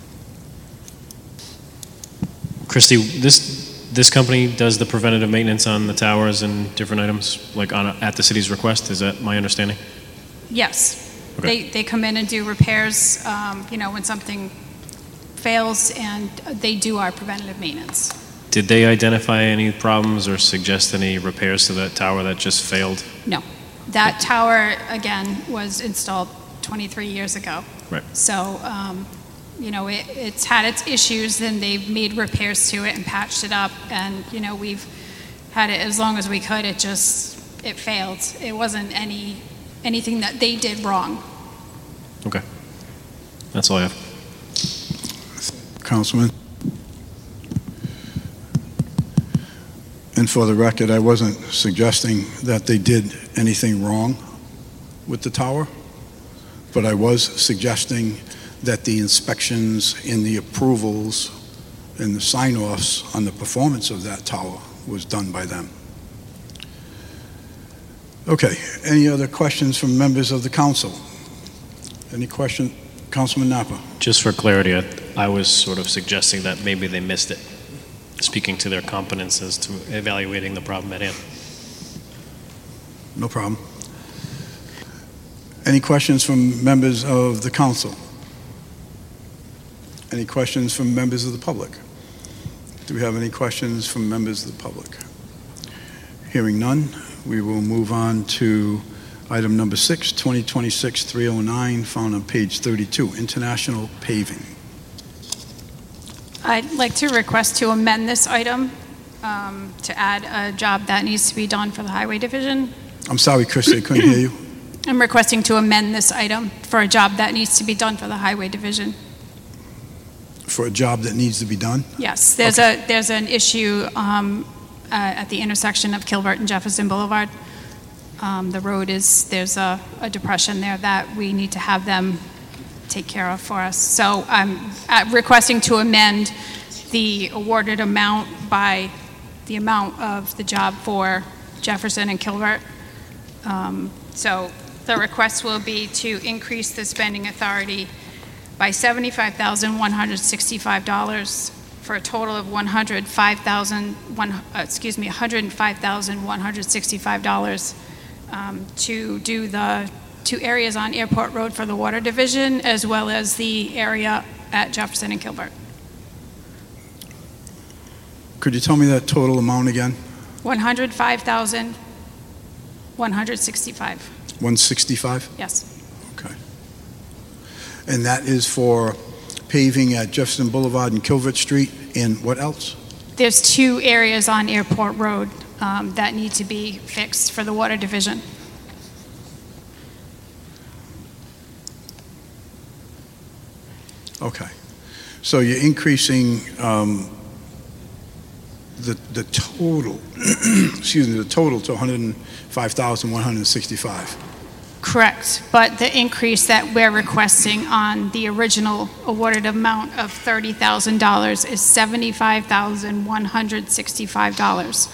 [SPEAKER 6] Christie, this, this company does the preventative maintenance on the towers and different items, like on, a- at the city's request, is that my understanding?
[SPEAKER 8] Yes.
[SPEAKER 6] Okay.
[SPEAKER 8] They, they come in and do repairs, um, you know, when something fails, and they do our preventative maintenance.
[SPEAKER 6] Did they identify any problems or suggest any repairs to that tower that just failed?
[SPEAKER 8] No. That tower, again, was installed twenty-three years ago.
[SPEAKER 6] Right.
[SPEAKER 8] So, um, you know, it, it's had its issues, and they've made repairs to it and patched it up, and, you know, we've had it as long as we could. It just, it failed. It wasn't any, anything that they did wrong.
[SPEAKER 6] Okay. That's all I have.
[SPEAKER 1] Councilman? And for the record, I wasn't suggesting that they did anything wrong with the tower, but I was suggesting that the inspections and the approvals and the sign-offs on the performance of that tower was done by them. Okay, any other questions from members of the council? Any question, Councilman Napa?
[SPEAKER 6] Just for clarity, I, I was sort of suggesting that maybe they missed it, speaking to their competence as to evaluating the problem at hand.
[SPEAKER 1] No problem. Any questions from members of the council? Any questions from members of the public? Do we have any questions from members of the public? Hearing none, we will move on to item number six, twenty twenty-six three oh nine, found on page thirty-two, International Paving.
[SPEAKER 8] I'd like to request to amend this item um, to add a job that needs to be done for the Highway Division.
[SPEAKER 1] I'm sorry, Christie, I couldn't hear you.
[SPEAKER 8] I'm requesting to amend this item for a job that needs to be done for the Highway Division.
[SPEAKER 1] For a job that needs to be done?
[SPEAKER 8] Yes, there's a there's an issue um, uh, at the intersection of Kilbert and Jefferson Boulevard. Um, the road is, there's a, a depression there that we need to have them take care of for us. So I'm uh, requesting to amend the awarded amount by the amount of the job for Jefferson and Kilbert. Um, so the request will be to increase the spending authority by seventy-five thousand one hundred sixty-five dollars for a total of one hundred five thousand one uh, excuse me one hundred five thousand one hundred sixty-five dollars um, to do the two areas on Airport Road for the Water Division, as well as the area at Jefferson and Kilbert.
[SPEAKER 1] Could you tell me that total amount again?
[SPEAKER 8] one hundred five thousand one hundred sixty-five.
[SPEAKER 1] one sixty-five?
[SPEAKER 8] Yes.
[SPEAKER 1] Okay. And that is for paving at Jefferson Boulevard and Kilvert Street, and what else?
[SPEAKER 8] There's two areas on Airport Road um, that need to be fixed for the Water Division.
[SPEAKER 1] Okay. So you're increasing um, the, the total, excuse me, the total to one hundred five thousand one hundred sixty-five.
[SPEAKER 8] Correct, but the increase that we're requesting on the original awarded amount of thirty thousand dollars is seventy-five thousand one hundred sixty-five dollars.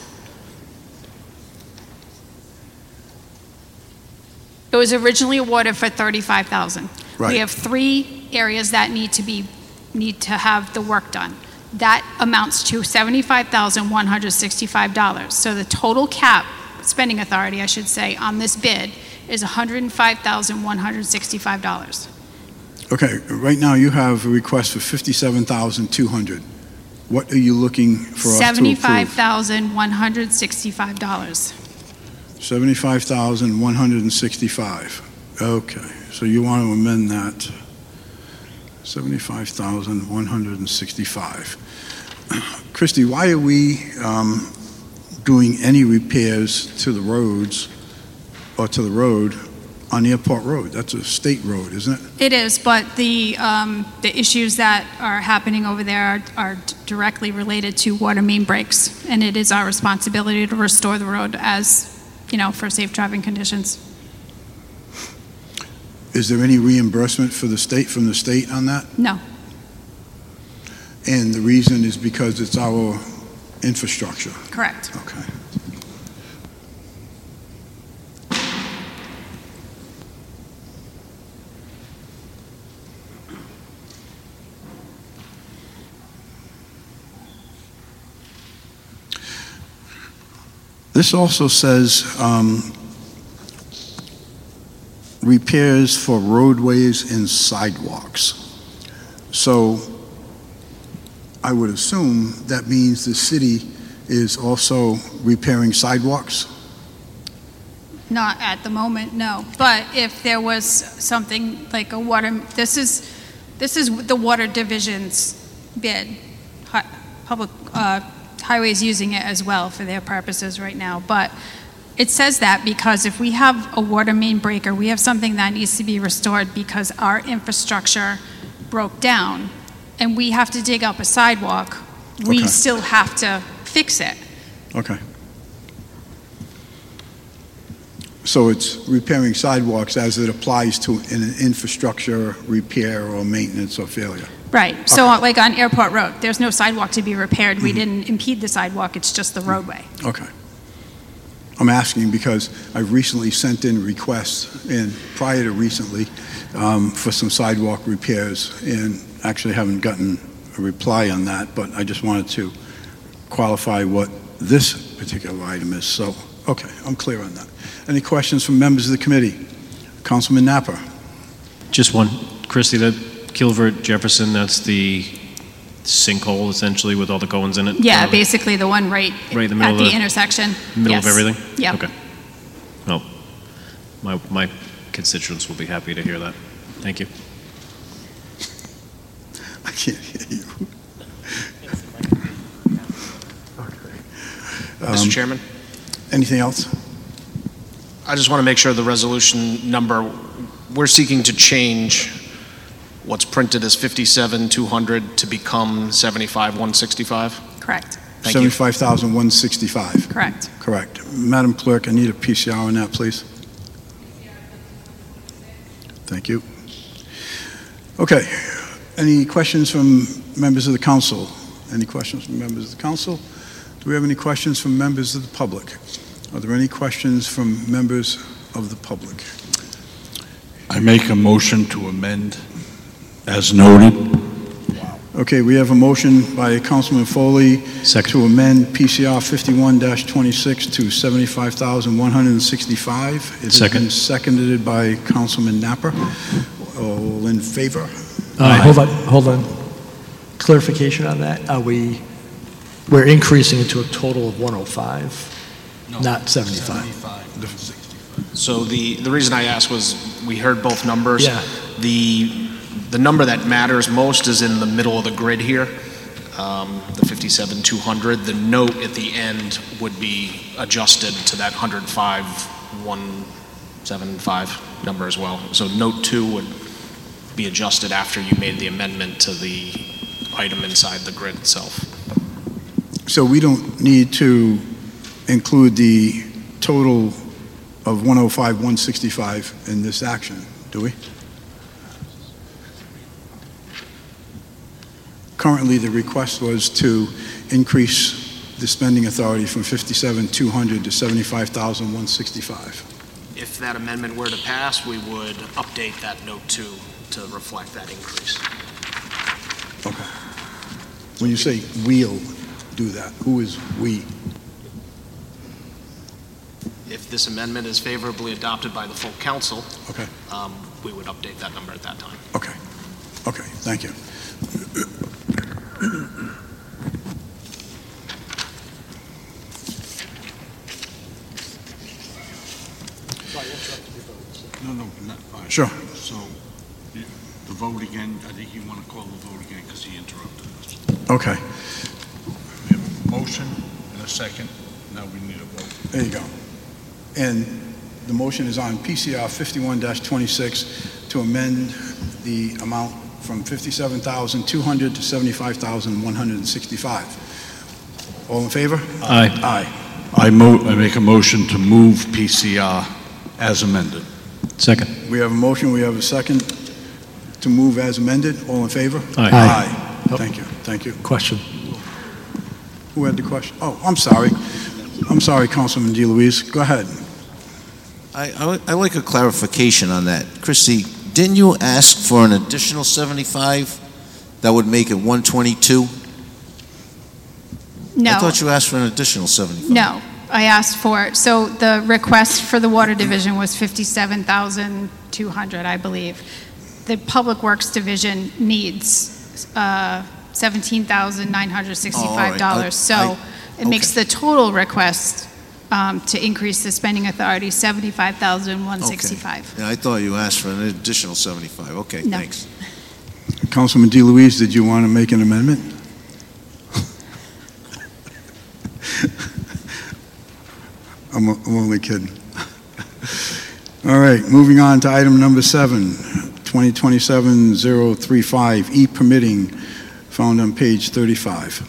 [SPEAKER 8] It was originally awarded for thirty-five thousand dollars.
[SPEAKER 1] Right.
[SPEAKER 8] We have three areas that need to be, need to have the work done. That amounts to seventy-five thousand one hundred sixty-five dollars. So the total cap, spending authority, I should say, on this bid is one hundred five thousand one hundred sixty-five dollars.
[SPEAKER 1] Okay, right now you have a request for fifty-seven thousand two hundred dollars. What are you looking for us to approve?
[SPEAKER 8] seventy-five thousand one hundred sixty-five dollars.
[SPEAKER 1] seventy-five thousand one hundred sixty-five dollars. Okay, so you want to amend that. seventy-five thousand one hundred sixty-five dollars. Christie, why are we um, doing any repairs to the roads or to the road on Airport Road? That's a state road, isn't it?
[SPEAKER 8] It is, but the, um, the issues that are happening over there are, are directly related to water main breaks, and it is our responsibility to restore the road as, you know, for safe driving conditions.
[SPEAKER 1] Is there any reimbursement for the state, from the state on that?
[SPEAKER 8] No.
[SPEAKER 1] And the reason is because it's our infrastructure?
[SPEAKER 8] Correct.
[SPEAKER 1] Okay. This also says um, repairs for roadways and sidewalks. So I would assume that means the city is also repairing sidewalks?
[SPEAKER 8] Not at the moment, no. But if there was something like a water, this is, this is the Water Division's bid. Hi- Public, uh, Highway's using it as well for their purposes right now. But it says that because if we have a water main breaker, we have something that needs to be restored because our infrastructure broke down, and we have to dig up a sidewalk, we
[SPEAKER 1] Okay.
[SPEAKER 8] still have to fix it.
[SPEAKER 1] Okay. So it's repairing sidewalks as it applies to an infrastructure repair or maintenance or failure?
[SPEAKER 8] Right, so like on Airport Road, there's no sidewalk to be repaired. We didn't impede the sidewalk, it's just the roadway.
[SPEAKER 1] Okay. I'm asking because I recently sent in requests, and prior to recently, um, for some sidewalk repairs, and actually haven't gotten a reply on that, but I just wanted to qualify what this particular item is. So, okay, I'm clear on that. Any questions from members of the committee? Councilman Napper?
[SPEAKER 6] Just one. Christie, that Kilvert Jefferson, that's the sinkhole essentially with all the goings in it?
[SPEAKER 8] Yeah,
[SPEAKER 6] Um,
[SPEAKER 8] basically the one right
[SPEAKER 6] Right in the
[SPEAKER 8] at
[SPEAKER 6] middle of
[SPEAKER 8] the
[SPEAKER 6] the-
[SPEAKER 8] intersection.
[SPEAKER 6] Middle
[SPEAKER 8] Yes.
[SPEAKER 6] of everything?
[SPEAKER 8] Yeah.
[SPEAKER 6] Okay. Well, my, my constituents will be happy to hear that. Thank you.
[SPEAKER 1] I can't hear you.
[SPEAKER 9] Mister
[SPEAKER 1] Um,
[SPEAKER 9] Chairman,
[SPEAKER 1] Anything else?
[SPEAKER 9] I just want to make sure the resolution number, we're seeking to change what's printed as fifty-seven two hundred to become seventy-five one sixty-five.
[SPEAKER 8] Correct,
[SPEAKER 9] Thank you.
[SPEAKER 1] seventy-five thousand one hundred sixty-five.
[SPEAKER 8] correct.
[SPEAKER 1] Correct. Madam Clerk, I need a P C R on that, please. Thank you. Okay. Any questions from members of the council? Any questions from members of the council? Do we have any questions from members of the public? Are there any questions from members of the public?
[SPEAKER 10] I make a motion to amend as noted.
[SPEAKER 1] Okay, we have a motion by Councilman Foley
[SPEAKER 6] Second.
[SPEAKER 1] to amend P C R fifty-one twenty-six to seventy-five thousand one hundred sixty-five. It has
[SPEAKER 6] Second.
[SPEAKER 1] been seconded by Councilman Napper. All in favor?
[SPEAKER 2] Uh, Hold on, hold on. Clarification on that, are we, we're increasing it to a total of one oh five, not seventy-five?
[SPEAKER 9] So the, the reason I asked was, we heard both numbers.
[SPEAKER 2] Yeah.
[SPEAKER 9] The, the number that matters most is in the middle of the grid here, um, the fifty-seven two hundred. The note at the end would be adjusted to that one hundred five one seventy-five number as well. So note two would be adjusted after you made the amendment to the item inside the grid itself.
[SPEAKER 1] So we don't need to include the total of one oh five one sixty-five in this action, do we? Currently, the request was to increase the spending authority from fifty-seven two hundred to seventy-five thousand one hundred sixty-five.
[SPEAKER 9] If that amendment were to pass, we would update that note two to reflect that increase.
[SPEAKER 1] Okay. When you say we'll do that, who is we?
[SPEAKER 9] If this amendment is favorably adopted by the full council,
[SPEAKER 1] Okay,
[SPEAKER 9] um, we would update that number at that time.
[SPEAKER 1] okay, okay, thank you.
[SPEAKER 3] No, no, not fine.
[SPEAKER 1] Sure.
[SPEAKER 3] So, you- the vote again, I think you want to call the vote again because he interrupted us.
[SPEAKER 1] Okay,
[SPEAKER 3] We have a motion and a second, now we need a vote.
[SPEAKER 1] there you go. And the motion is on P C R fifty-one twenty-six to amend the amount from fifty-seven thousand two hundred to seventy-five thousand one hundred sixty-five. All in favor?
[SPEAKER 6] Aye.
[SPEAKER 1] Aye.
[SPEAKER 10] I mo, I make a motion to move P C R as amended.
[SPEAKER 6] Second.
[SPEAKER 1] We have a motion, we have a second to move as amended. All in favor?
[SPEAKER 6] Aye.
[SPEAKER 1] Aye. Thank you, thank you.
[SPEAKER 2] Question.
[SPEAKER 1] Who had the question? Oh, I'm sorry. I'm sorry, Councilman DeLuise. Go ahead.
[SPEAKER 11] I, I would- I like a clarification on that. Christie, didn't you ask for an additional seventy-five that would make it one twenty-two? I
[SPEAKER 8] No,
[SPEAKER 11] thought you asked for an additional seventy-five.
[SPEAKER 8] no. I asked for, so the request for the Water Division was fifty-seven thousand two hundred, I believe. The Public Works Division needs uh, seventeen thousand nine hundred sixty-five dollars.
[SPEAKER 11] Oh, all right. I-
[SPEAKER 8] So
[SPEAKER 11] I-
[SPEAKER 8] it makes the total request um, to increase the spending authority seventy-five thousand one hundred sixty-five.
[SPEAKER 11] Yeah, I thought you asked for an additional seventy-five. Okay,
[SPEAKER 8] No.
[SPEAKER 11] thanks.
[SPEAKER 1] Councilman DeLuise, did you want to make an amendment? I'm, I'm only kidding. All right, moving on to item number seven, twenty twenty-seven oh thirty-five, e-permitting, found on page thirty-five.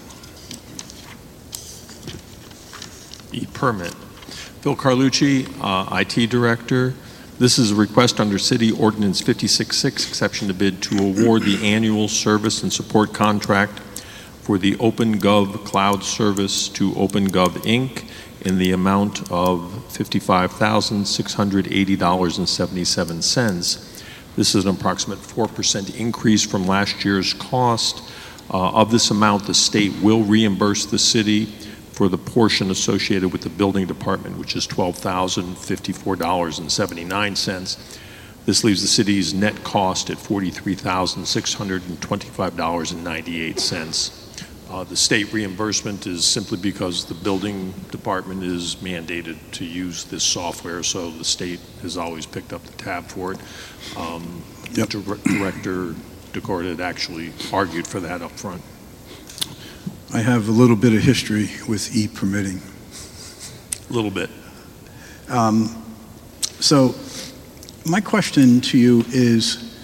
[SPEAKER 12] E-permit. Phil Carlucci, uh, I T Director. This is a request under City Ordinance fifty-six six, exception to bid, to award the annual service and support contract for the OpenGov Cloud Service to OpenGov Incorporated in the amount of fifty-five thousand six hundred eighty dollars and seventy-seven cents. This is an approximate four percent increase from last year's cost. Uh, of this amount, the state will reimburse the city for the portion associated with the building department, which is twelve thousand fifty-four dollars and seventy-nine cents. This leaves the city's net cost at forty-three thousand six hundred twenty-five dollars and ninety-eight cents. Uh, the state reimbursement is simply because the building department is mandated to use this software, so the state has always picked up the tab for it. Um,
[SPEAKER 1] Yep.
[SPEAKER 12] Dir- Director DeCorda had actually argued for that up front.
[SPEAKER 1] I have a little bit of history with e-permitting.
[SPEAKER 12] A little bit.
[SPEAKER 1] Um, so my question to you is,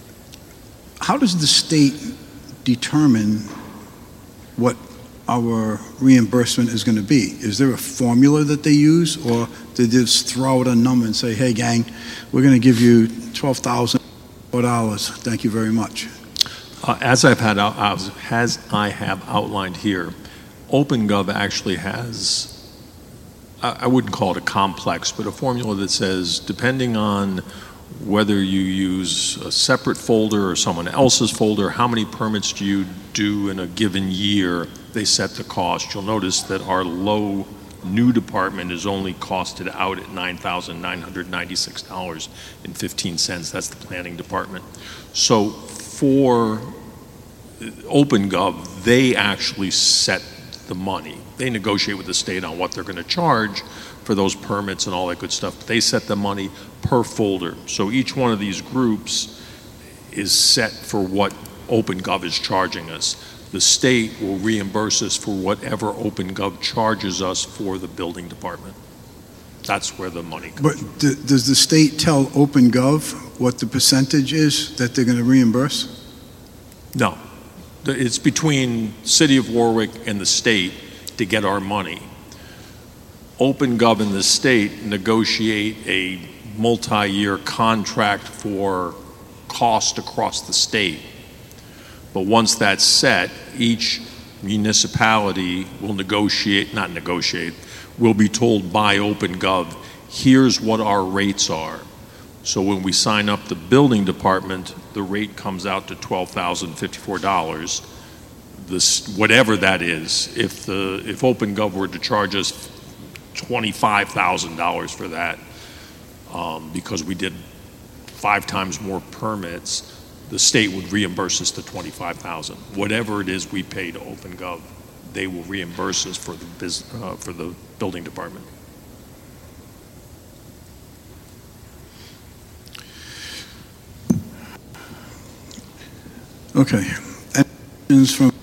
[SPEAKER 1] how does the state determine what our reimbursement is going to be? Is there a formula that they use, or do they just throw out a number and say, hey, gang, we're going to give you twelve thousand dollars. Thank you very much.
[SPEAKER 12] Uh, as I've had out, as, as I have outlined here, OpenGov actually has, I, I wouldn't call it a complex, but a formula that says, depending on whether you use a separate folder or someone else's folder, how many permits do you do in a given year, they set the cost. You'll notice that our low new department is only costed out at nine thousand nine hundred ninety-six dollars and fifteen cents. That's the planning department. So for OpenGov, they actually set the money. They negotiate with the state on what they're going to charge for those permits and all that good stuff. They set the money per folder. So each one of these groups is set for what OpenGov is charging us. The state will reimburse us for whatever OpenGov charges us for the building department. That's where the money comes
[SPEAKER 1] But
[SPEAKER 12] from.
[SPEAKER 1] d- does the state tell OpenGov what the percentage is that they're going to reimburse?
[SPEAKER 12] No. The- It's between City of Warwick and the state to get our money. OpenGov and the state negotiate a multi-year contract for cost across the state. But once that's set, each municipality will negotiate, not negotiate, will be told by OpenGov, here's what our rates are. So when we sign up the building department, the rate comes out to twelve thousand fifty-four dollars. This, whatever that is, if the if OpenGov were to charge us twenty-five thousand dollars for that, um, because we did five times more permits, the state would reimburse us the twenty-five thousand dollars. Whatever it is we pay to OpenGov, they will reimburse us for the bus uh, for the building department.
[SPEAKER 1] Okay. Any questions from,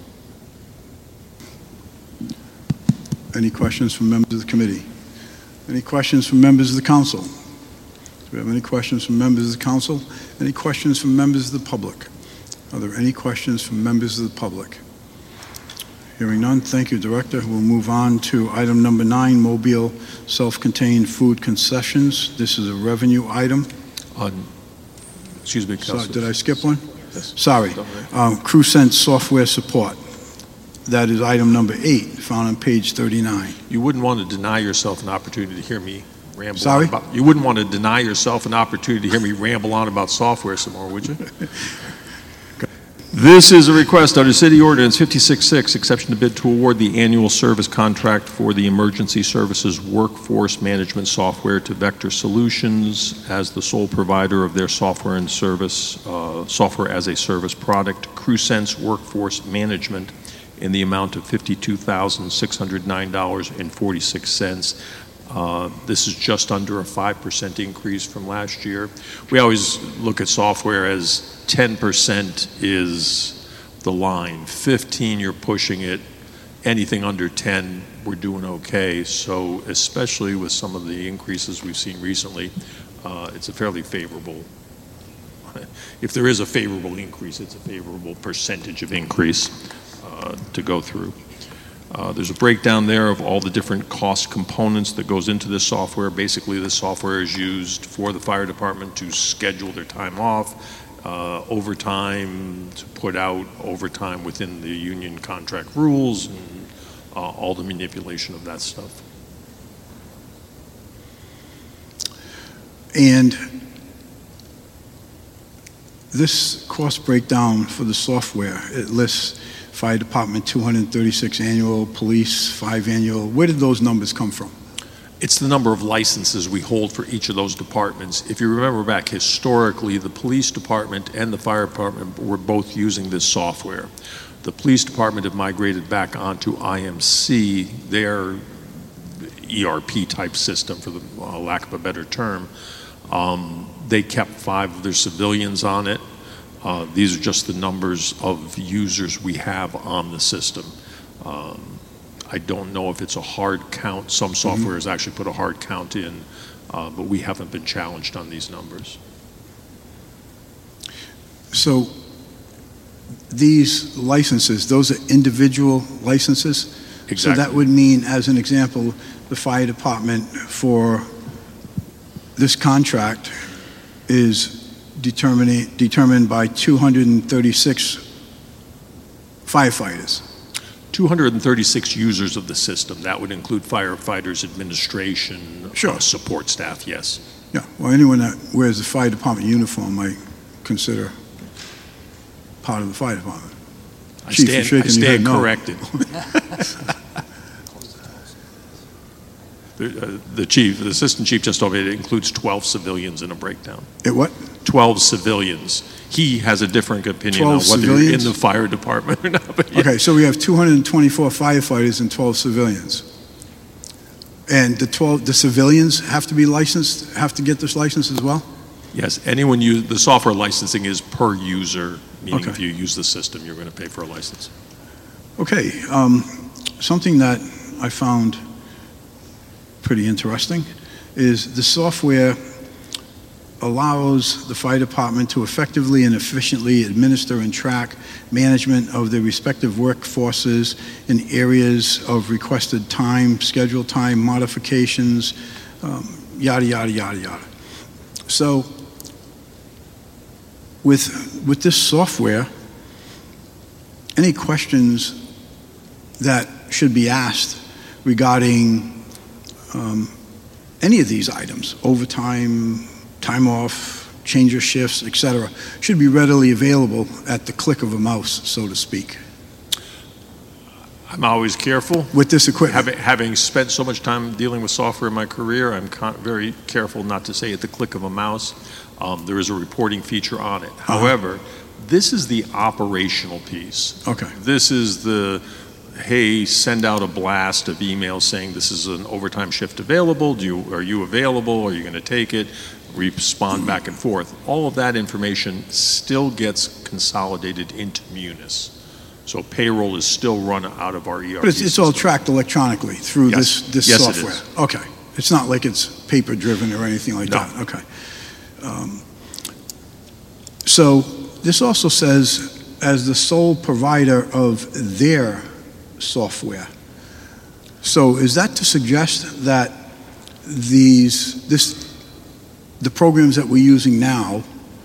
[SPEAKER 1] any questions from members of the committee? Any questions from members of the council? Do we have any questions from members of the council? Any questions from members of the public? Are there any questions from members of the public? Hearing none, thank you, Director. We'll move on to item number nine, mobile self-contained food concessions. This is a revenue item.
[SPEAKER 12] Uh, excuse me,
[SPEAKER 1] So,
[SPEAKER 12] Councilor.
[SPEAKER 1] did I skip one?
[SPEAKER 12] Yes.
[SPEAKER 1] Sorry. Um, CrewSense software support. That is item number eight, found on page thirty-nine.
[SPEAKER 12] You wouldn't want to deny yourself an opportunity to hear me ramble
[SPEAKER 1] Sorry?
[SPEAKER 12] on about. You wouldn't want to deny yourself an opportunity to hear me ramble on about software some more, would you? This is a request under City Ordinance fifty-six six, exception to bid to award the annual service contract for the Emergency Services Workforce Management Software to Vector Solutions as the sole provider of their software and service, uh, software as a service product, CrewSense Workforce Management, in the amount of fifty-two thousand six hundred nine dollars and forty-six cents. Uh, this is just under a five percent increase from last year. We always look at software as ten percent is the line. fifteen, you're pushing it. Anything under ten, we're doing okay. So especially with some of the increases we've seen recently, uh, it's a fairly favorable, if there is a favorable increase, it's a favorable percentage of increase uh, to go through. Uh, there's a breakdown there of all the different cost components that goes into this software. Basically, this software is used for the fire department to schedule their time off, uh, overtime, to put out overtime within the union contract rules, and uh, all the manipulation of that stuff.
[SPEAKER 1] And this cost breakdown for the software, it lists Fire Department two hundred thirty-six annual, police five annual. Where did those numbers come from?
[SPEAKER 12] It's the number of licenses we hold for each of those departments. If you remember back historically, the police department and the fire department were both using this software. The police department have migrated back onto I M C, their E R P type system, for the uh, lack of a better term. Um, they kept five of their civilians on it. Uh, these are just the numbers of users we have on the system. Um, I don't know if it's a hard count. Some software has actually put a hard count in, uh, but we haven't been challenged on these numbers.
[SPEAKER 1] So these licenses, those are individual licenses?
[SPEAKER 12] Exactly.
[SPEAKER 1] So that would mean, as an example, the fire department for this contract is determining, determined by two hundred thirty-six firefighters.
[SPEAKER 12] two hundred thirty-six users of the system. That would include firefighters, administration,
[SPEAKER 1] Sure.
[SPEAKER 12] uh, support staff, yes.
[SPEAKER 1] Yeah, well, anyone that wears the fire department uniform might consider part of the fire department.
[SPEAKER 12] I
[SPEAKER 1] Chief, you're
[SPEAKER 12] stand, I
[SPEAKER 1] shaking your head
[SPEAKER 12] stand
[SPEAKER 1] no.
[SPEAKER 12] corrected. the, uh, the chief, the assistant chief just told me it includes twelve civilians in a breakdown.
[SPEAKER 1] It what?
[SPEAKER 12] twelve civilians. He has a different opinion on
[SPEAKER 1] twelve
[SPEAKER 12] whether you're in
[SPEAKER 1] civilians?
[SPEAKER 12] the fire department or not. But yeah.
[SPEAKER 1] Okay, so we have two hundred twenty-four firefighters and twelve civilians. And the twelve, the civilians have to be licensed, have to get this license as well?
[SPEAKER 12] Yes, anyone use, the software licensing is per user, meaning
[SPEAKER 1] Okay.
[SPEAKER 12] if you use the system, you're going to pay for a license.
[SPEAKER 1] Okay, um, something that I found pretty interesting is the software allows the fire department to effectively and efficiently administer and track management of their respective workforces in areas of requested time, schedule time, modifications, um, yada, yada, yada, yada. So with, with this software, any questions that should be asked regarding um, any of these items, overtime, time off, change of shifts, et cetera, should be readily available at the click of a mouse, so to speak.
[SPEAKER 12] I'm always careful.
[SPEAKER 1] With this equipment.
[SPEAKER 12] Having, having spent so much time dealing with software in my career, I'm con- very careful not to say at the click of a mouse. Um, there is a reporting feature on it.
[SPEAKER 1] Uh-huh.
[SPEAKER 12] However, this is the operational piece.
[SPEAKER 1] Okay.
[SPEAKER 12] This is the, hey, send out a blast of emails saying this is an overtime shift available. Do you, are you available? Are you going to take it? Respond back and forth. All of that information still gets consolidated into Munis. So payroll is still run out of our E R P
[SPEAKER 1] But it's, it's all
[SPEAKER 12] system.
[SPEAKER 1] tracked electronically through
[SPEAKER 12] Yes.
[SPEAKER 1] this, this
[SPEAKER 12] Yes, it
[SPEAKER 1] software?
[SPEAKER 12] is.
[SPEAKER 1] Okay. It's not like it's paper-driven or anything like
[SPEAKER 12] No.
[SPEAKER 1] that? Okay. Um, so this also says, as the sole provider of their software. So is that to suggest that these, this, the programs that we're using now,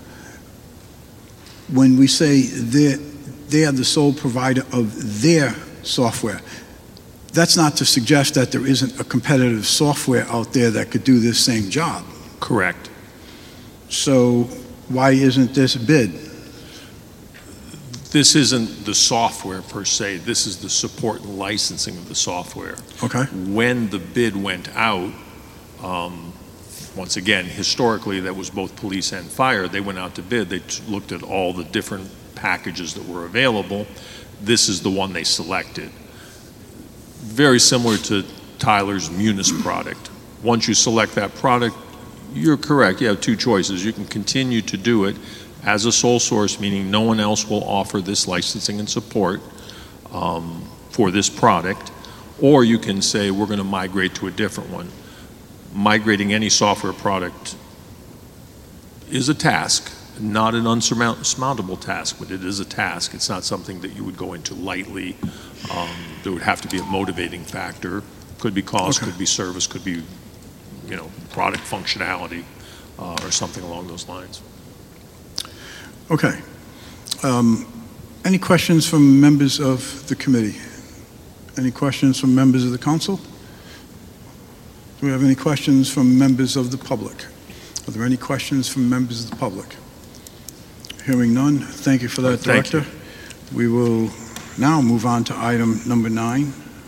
[SPEAKER 1] when we say they they are the sole provider of their software, that's not to suggest that there isn't a competitive software out there that could do this same job.
[SPEAKER 12] Correct.
[SPEAKER 1] So why isn't this bid?
[SPEAKER 12] This isn't the software per se, this is the support and licensing of the software.
[SPEAKER 1] Okay.
[SPEAKER 12] When the bid went out, um, once again, historically, that was both police and fire, they went out to bid, they t- looked at all the different packages that were available. This is the one they selected. Very similar to Tyler's Munis product. Once you select that product, you're correct, you have two choices. You can continue to do it as a sole source, meaning no one else will offer this licensing and support um, for this product, or you can say, we're going to migrate to a different one. Migrating any software product is a task, not an unsurmountable task, but it is a task. It's not something that you would go into lightly. Um, there would have to be a motivating factor. Could be cost,
[SPEAKER 1] Okay.
[SPEAKER 12] could be service, could be, you know, product functionality, uh, or something along those lines.
[SPEAKER 1] Okay. Um, Any questions from members of the committee? Any questions from members of the council? Do we have any questions from members of the public? Are there any questions from members of the public? Hearing none, thank you for that,
[SPEAKER 12] Thank you.
[SPEAKER 1] Director. We will now move on to item number nine.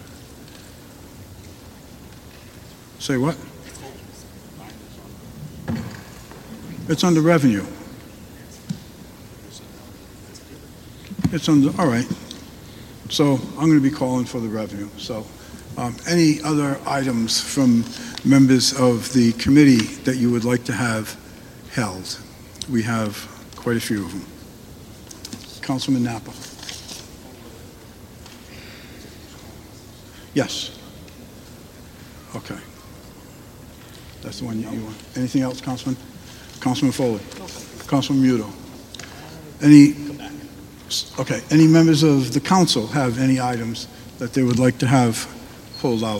[SPEAKER 1] Say what? It's under revenue. It's under, all right. So I'm going to be calling for the revenue. So um, any other items from members of the committee that you would like to have held? We have quite a few of them. Councilman Napa. Yes. Okay. That's the one you you want. Anything else, Councilman? Councilman Foley? Councilman Muto? Any? Okay. Any members of the council have any items that they would like to have pulled out?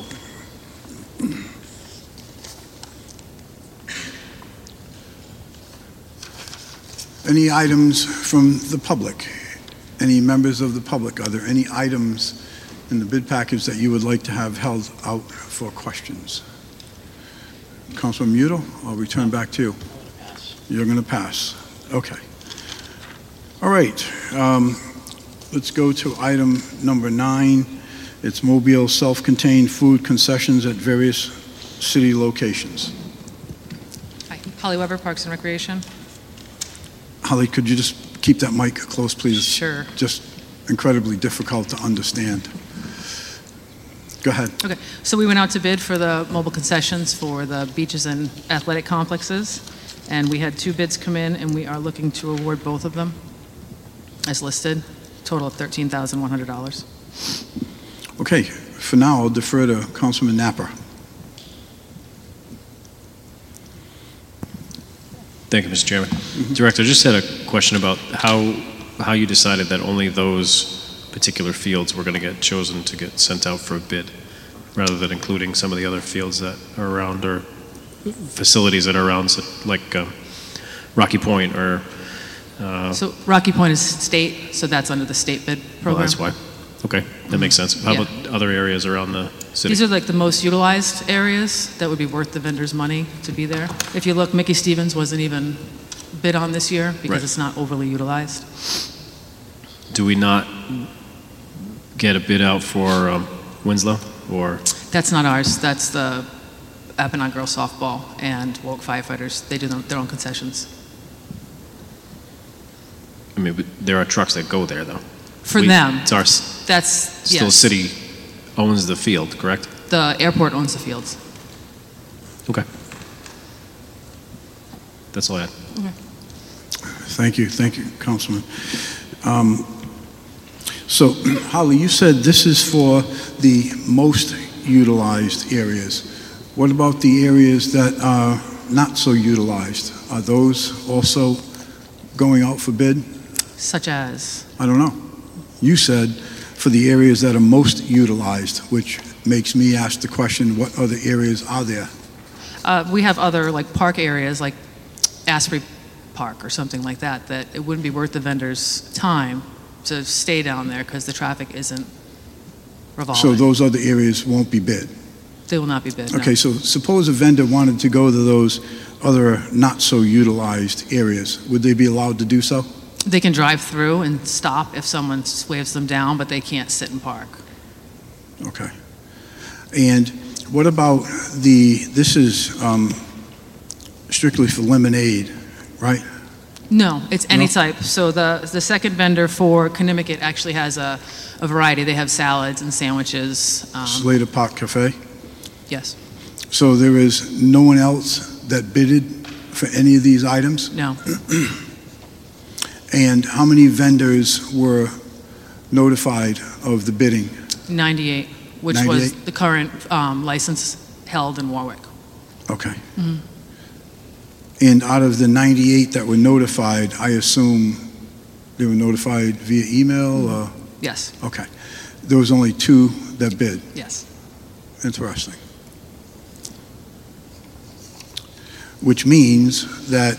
[SPEAKER 1] Any items from the public? Any members of the public? Are there any items in the bid package that you would like to have held out for questions? Councilman Muto, I'll return back to you. You're going to pass. Okay. All right. Um, let's go to item number nine. It's mobile self-contained food concessions at various city locations.
[SPEAKER 13] Hi, Holly Weber, Parks and Recreation.
[SPEAKER 1] Holly, could you just keep that mic close, please?
[SPEAKER 13] Sure.
[SPEAKER 1] Just incredibly difficult to understand. Go ahead.
[SPEAKER 13] Okay, so we went out to bid for the mobile concessions for the beaches and athletic complexes, and we had two bids come in, and we are looking to award both of them as listed, total of thirteen thousand one hundred dollars.
[SPEAKER 1] Okay, for now, I'll defer to Councilman Napper.
[SPEAKER 6] Thank you, Mister Chairman. Mm-hmm. Director, I just had a question about how how you decided that only those particular fields were going to get chosen to get sent out for a bid, rather than including some of the other fields that are around, or facilities that are around, like uh, Rocky Point or... Uh,
[SPEAKER 13] So Rocky Point is state, so that's under the state bid program.
[SPEAKER 6] well, that's why. Okay, that makes sense. How
[SPEAKER 13] Yeah.
[SPEAKER 6] about other areas around the city?
[SPEAKER 13] These are like the most utilized areas that would be worth the vendor's money to be there. If you look, Mickey Stevens wasn't even bid on this year because
[SPEAKER 6] Right.
[SPEAKER 13] it's not overly utilized.
[SPEAKER 6] Do we not get a bid out for um, Winslow, or?
[SPEAKER 13] That's not ours. That's the Apponaut Girls Softball and Woke Firefighters. They do their their own concessions.
[SPEAKER 6] I mean, but there are trucks that go there, though.
[SPEAKER 13] For
[SPEAKER 6] We-
[SPEAKER 13] them.
[SPEAKER 6] It's our, s-
[SPEAKER 13] That's,
[SPEAKER 6] still
[SPEAKER 13] yes.
[SPEAKER 6] city owns the field, correct?
[SPEAKER 13] The airport owns the fields.
[SPEAKER 6] Okay. That's all I had.
[SPEAKER 1] Thank you, thank you, Councilman. Um, so, Holly, you said this is for the most utilized areas. What about the areas that are not so utilized? Are those also going out for bid?
[SPEAKER 13] Such as?
[SPEAKER 1] I don't know. You said for the areas that are most utilized, which makes me ask the question, what other areas are there?
[SPEAKER 13] Uh, we have other like park areas like Asprey Park or something like that, that it wouldn't be worth the vendor's time to stay down there because the traffic isn't revolving.
[SPEAKER 1] So those other areas won't be bid?
[SPEAKER 13] They will not be bid, no.
[SPEAKER 1] Okay, so suppose a vendor wanted to go to those other not so utilized areas. Would they be allowed to do so?
[SPEAKER 13] They can drive through and stop if someone waves them down, but they can't sit and park.
[SPEAKER 1] Okay. And what about the, this is um, strictly for lemonade, right?
[SPEAKER 13] No, it's any
[SPEAKER 1] No?
[SPEAKER 13] type. So the, the second vendor for Conimicut actually has a, a variety. They have salads and sandwiches. um,
[SPEAKER 1] Slater Park Cafe?
[SPEAKER 13] Yes,
[SPEAKER 1] So there is no one else that bidded for any of these items?
[SPEAKER 13] no.
[SPEAKER 1] And how many vendors were notified of the bidding?
[SPEAKER 13] ninety-eight, which was
[SPEAKER 1] ninety-eight?
[SPEAKER 13] the current um, license held in Warwick.
[SPEAKER 1] Okay.
[SPEAKER 13] Mhm.
[SPEAKER 1] And out of the ninety-eight that were notified, I assume they were notified via email? or
[SPEAKER 13] Yes,
[SPEAKER 1] Okay. There was only two that bid.
[SPEAKER 13] yes.
[SPEAKER 1] Interesting. Which means that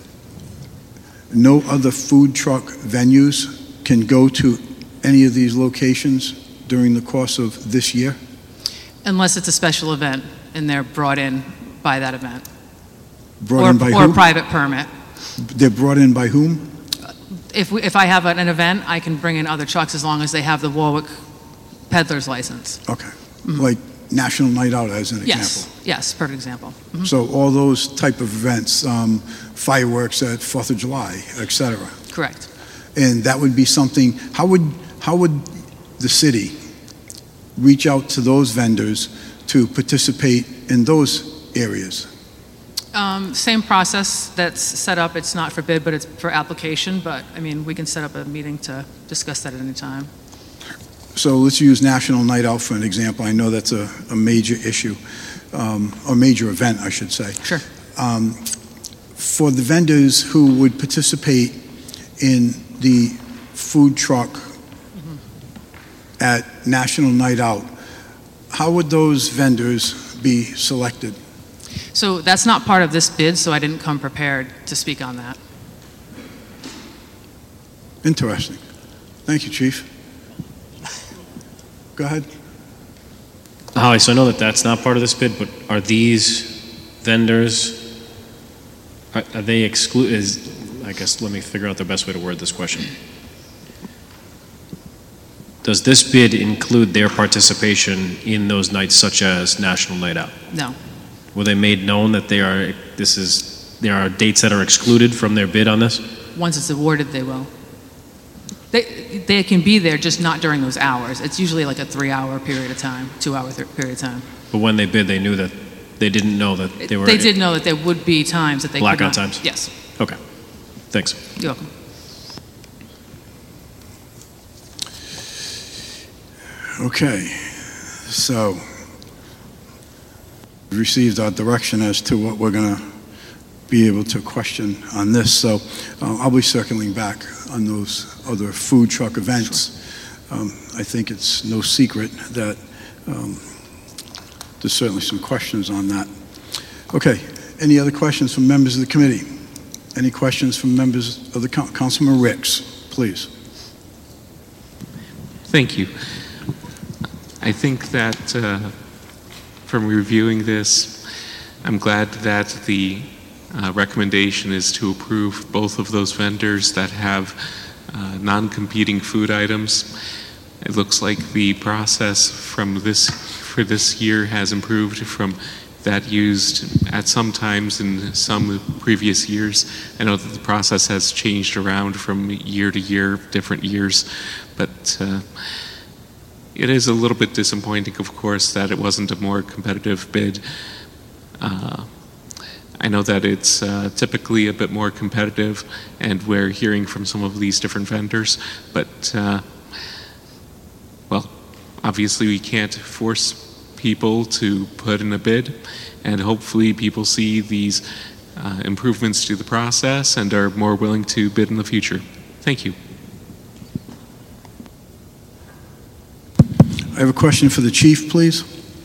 [SPEAKER 1] no other food truck venues can go to any of these locations during the course of this year?
[SPEAKER 13] Unless it's a special event and they're brought in by that event.
[SPEAKER 1] Brought
[SPEAKER 13] Or
[SPEAKER 1] in by
[SPEAKER 13] or a
[SPEAKER 1] whom?
[SPEAKER 13] private permit.
[SPEAKER 1] They're brought in by whom?
[SPEAKER 13] If, we- if I have an an event, I can bring in other trucks as long as they have the Warwick peddler's license.
[SPEAKER 1] Okay. Like National Night Out as an example?
[SPEAKER 13] Yes, yes, perfect example. Mhm.
[SPEAKER 1] So all those type of events, um, fireworks at Fourth of July, et cetera.
[SPEAKER 13] Correct.
[SPEAKER 1] And that would be something, how would, how would the city reach out to those vendors to participate in those areas?
[SPEAKER 13] Um, Same process that's set up. It's not for bid, but it's for application. But, I mean, we can set up a meeting to discuss that at any time.
[SPEAKER 1] So let's use National Night Out for an example. I know that's a, a major issue, um, or major event, I should say.
[SPEAKER 13] Sure.
[SPEAKER 1] Um, for the vendors who would participate in the food truck at National Night Out, how would those vendors be selected?
[SPEAKER 13] So that's not part of this bid, so I didn't come prepared to speak on that.
[SPEAKER 1] Interesting. Thank you, Chief. Go ahead.
[SPEAKER 6] Holly, so I know that that's not part of this bid, but are these vendors, are, are they exclude, is, I guess, let me figure out the best way to word this question. Does this bid include their participation in those nights such as National Night Out?
[SPEAKER 13] No.
[SPEAKER 6] Were they made known that they are, this is, there are dates that are excluded from their bid on this?
[SPEAKER 13] Once it's awarded, they will. They, they can be there, just not during those hours. It's usually like a three-hour period of time, two-hour th- period of time.
[SPEAKER 6] But when they bid, they knew that, they didn't know that they were...
[SPEAKER 13] They did know that there would be times that they could not.
[SPEAKER 6] Blackout times?
[SPEAKER 13] Yes.
[SPEAKER 6] Okay. Thanks.
[SPEAKER 13] You're welcome.
[SPEAKER 1] Okay, so we received our direction as to what we're going to be able to question on this, so uh, I'll be circling back on those other food truck events. Um, I think it's no secret that um, there's certainly some questions on that. Okay, any other questions from members of the committee? Any questions from members of the coun- Councilman Ricks, please?
[SPEAKER 14] Thank you. I think that uh, from reviewing this, I'm glad that the uh, recommendation is to approve both of those vendors that have uh, non-competing food items. It looks like the process from this for this year has improved from that used at some times in some previous years. I know that the process has changed around from year to year, different years, but uh, it is a little bit disappointing, of course, that it wasn't a more competitive bid. Uh, I know that it's uh, typically a bit more competitive, and we're hearing from some of these different vendors, but, uh, well, obviously we can't force people to put in a bid, and hopefully people see these uh, improvements to the process and are more willing to bid in the future. Thank you.
[SPEAKER 1] I have a question for the chief, please.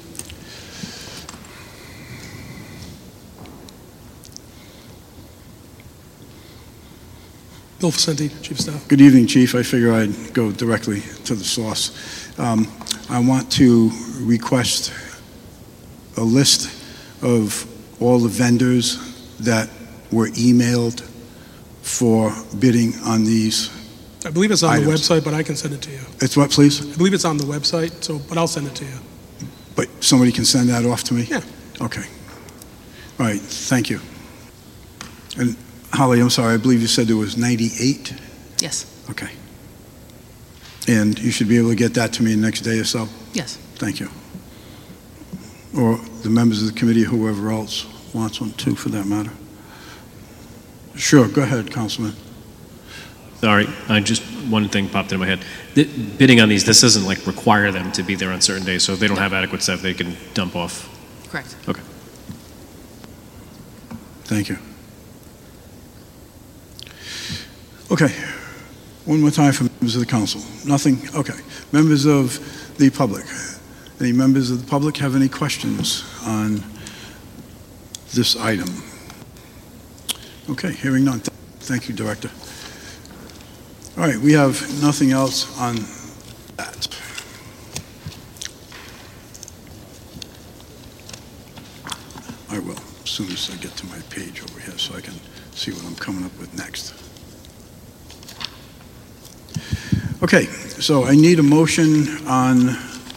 [SPEAKER 15] Bill Vicente, Chief of Staff.
[SPEAKER 1] Good evening, Chief. I figure I'd go directly to the source. Um, I want to request a list of all the vendors that were emailed for bidding on these?
[SPEAKER 15] I believe it's on the
[SPEAKER 1] items?
[SPEAKER 15] website, but I can send it to you.
[SPEAKER 1] It's what, please?
[SPEAKER 15] I believe it's on the website, so, but I'll send it to you.
[SPEAKER 1] But somebody can send that off to me?
[SPEAKER 15] Yeah.
[SPEAKER 1] Okay. All right, thank you. And Holly, I'm sorry, I believe you said there was ninety-eight?
[SPEAKER 13] Yes,
[SPEAKER 1] Okay. And you should be able to get that to me the next day or so?
[SPEAKER 13] yes.
[SPEAKER 1] Thank you. Or the members of the committee, whoever else wants one too, for that matter. Sure, go ahead, Councilman.
[SPEAKER 6] Sorry, I just, one thing popped into my head. The, bidding on these, this doesn't like require them to be there on certain days, so if they don't have adequate staff, they can dump off.
[SPEAKER 13] Correct.
[SPEAKER 6] Okay.
[SPEAKER 1] Thank you. Okay, one more time for members of the council. Nothing? Okay. Members of the public. Any members of the public have any questions on this item? Okay, hearing none. Thank you, Director. All right, we have nothing else on that. I will, as soon as I get to my page over here so I can see what I'm coming up with next. Okay, so I need a motion on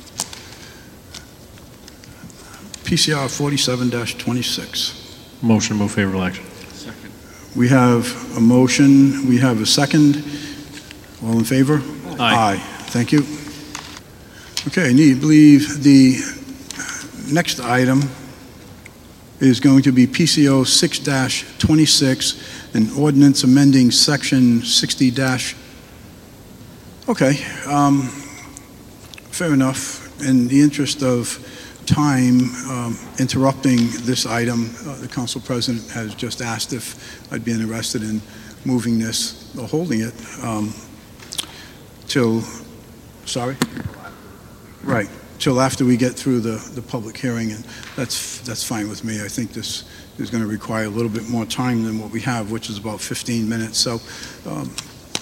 [SPEAKER 1] P C R forty-seven dash twenty-six.
[SPEAKER 6] Motion to move favorable action.
[SPEAKER 3] Second.
[SPEAKER 1] We have a motion, we have a second. All in favor?
[SPEAKER 6] Aye.
[SPEAKER 1] Thank you. Okay, I need, believe the next item is going to be P C O six dash twenty-six, an ordinance amending section sixty dash. Okay, um, fair enough. In the interest of time, um, interrupting this item, uh, the council president has just asked if I'd be interested in moving this, or holding it, um, till, sorry? Right, till after we get through the, the public hearing, and that's, that's fine with me. I think this is going to require a little bit more time than what we have, which is about fifteen minutes. So, um,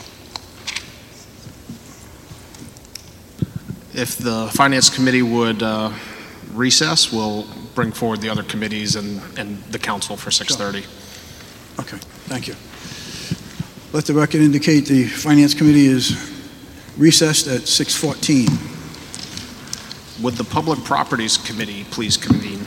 [SPEAKER 9] If the Finance Committee would uh, recess, we'll bring forward the other committees and, and the council for six thirty.
[SPEAKER 1] okay, thank you. Let the record indicate the Finance Committee is recessed at six fourteen.
[SPEAKER 9] Would the Public Properties Committee please convene?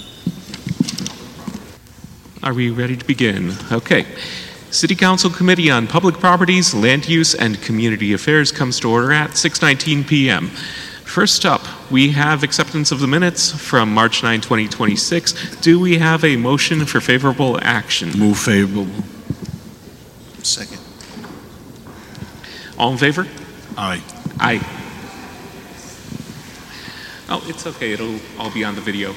[SPEAKER 14] Are we ready to begin? Okay. City Council Committee on Public Properties, Land Use, and Community Affairs comes to order at six nineteen p m First up, we have acceptance of the minutes from March ninth, twenty twenty-six. Do we have a motion for favorable action?
[SPEAKER 10] Move favorable.
[SPEAKER 11] Second.
[SPEAKER 14] All in favor?
[SPEAKER 10] Aye.
[SPEAKER 14] Aye. Oh, it's okay. It'll all be on the video.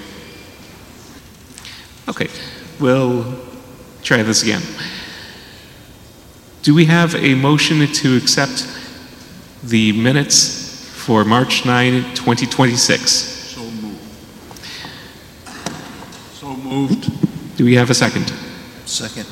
[SPEAKER 14] Okay. We'll try this again. Do we have a motion to accept the minutes for March ninth, twenty twenty-six?
[SPEAKER 10] So moved. So moved.
[SPEAKER 14] Do we have a second?
[SPEAKER 11] Second.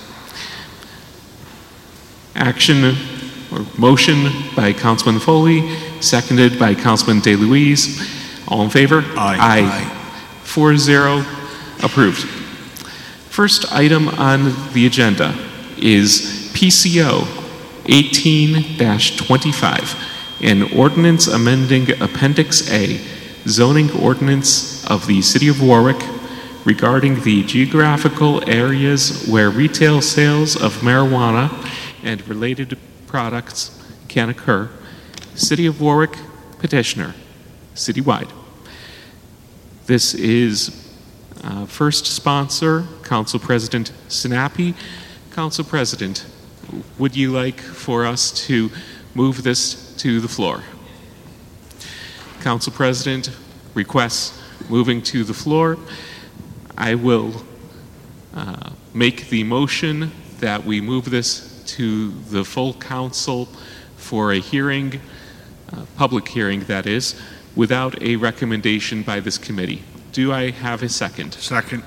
[SPEAKER 14] Action or motion by Councilman Foley, seconded by Councilman DeLuise. All in favor?
[SPEAKER 10] Aye.
[SPEAKER 14] Aye. Four zero, approved. First item on the agenda is P C O eighteen dash twenty-five, an ordinance amending Appendix A, zoning ordinance of the City of Warwick regarding the geographical areas where retail sales of marijuana and related products can occur. City of Warwick petitioner, citywide. This is uh, first sponsor, Council President Sinapi. Council President, would you like for us to move this to the floor? Council President requests moving to the floor. I will uh, make the motion that we move this to the full council for a hearing, uh, public hearing that is, without a recommendation by this committee. Do I have a second?
[SPEAKER 10] Second.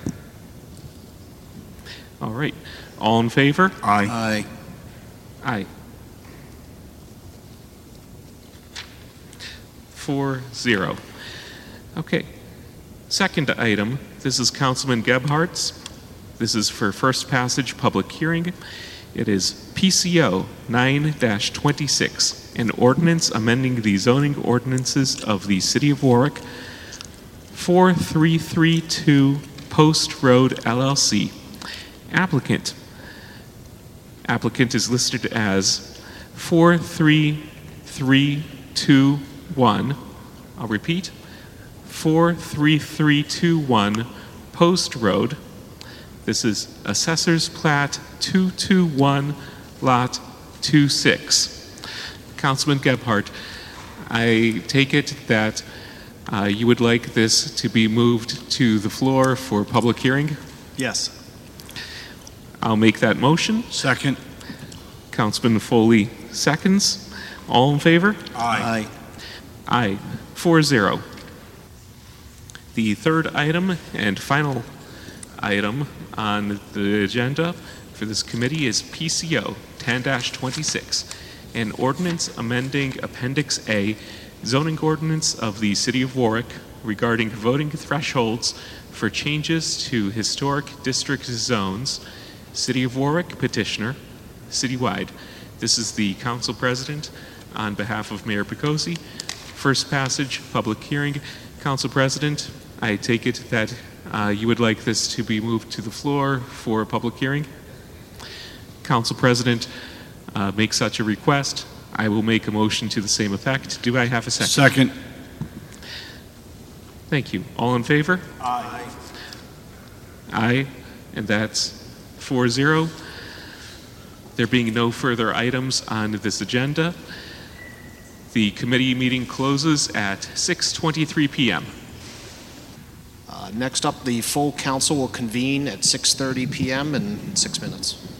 [SPEAKER 14] All right. All in favor?
[SPEAKER 10] Aye.
[SPEAKER 11] Aye.
[SPEAKER 14] Aye. Four zero. Okay. Second item, this is Councilman Gebhardt's. This is for first passage public hearing. It is P C O nine twenty-six, an ordinance amending the zoning ordinances of the City of Warwick, four three three two Post Road L L C. Applicant. Applicant is listed as four three three two one. I'll repeat. four three three two one Post Road. This is Assessor's Plat two two one, Lot two six. Councilman Gebhardt, I take it that uh, you would like this to be moved to the floor for public hearing?
[SPEAKER 4] Yes.
[SPEAKER 14] I'll make that motion.
[SPEAKER 10] Second.
[SPEAKER 14] Councilman Foley seconds. All in favor?
[SPEAKER 10] Aye.
[SPEAKER 14] Aye. Four zero. The third item and final item on the agenda for this committee is P C O ten twenty-six, an ordinance amending Appendix A, zoning ordinance of the City of Warwick regarding voting thresholds for changes to historic district zones. City of Warwick petitioner, citywide. This is the council president on behalf of Mayor Picozzi. First passage, public hearing. Council President, I take it that uh, you would like this to be moved to the floor for a public hearing? Council President uh, makes such a request. I will make a motion to the same effect. Do I have a second?
[SPEAKER 10] Second.
[SPEAKER 14] Thank you. All in favor?
[SPEAKER 10] Aye.
[SPEAKER 14] Aye, and that's four zero. There being no further items on this agenda, the committee meeting closes at six twenty-three p m
[SPEAKER 9] Uh, Next up, the full council will convene at six thirty p m in six minutes.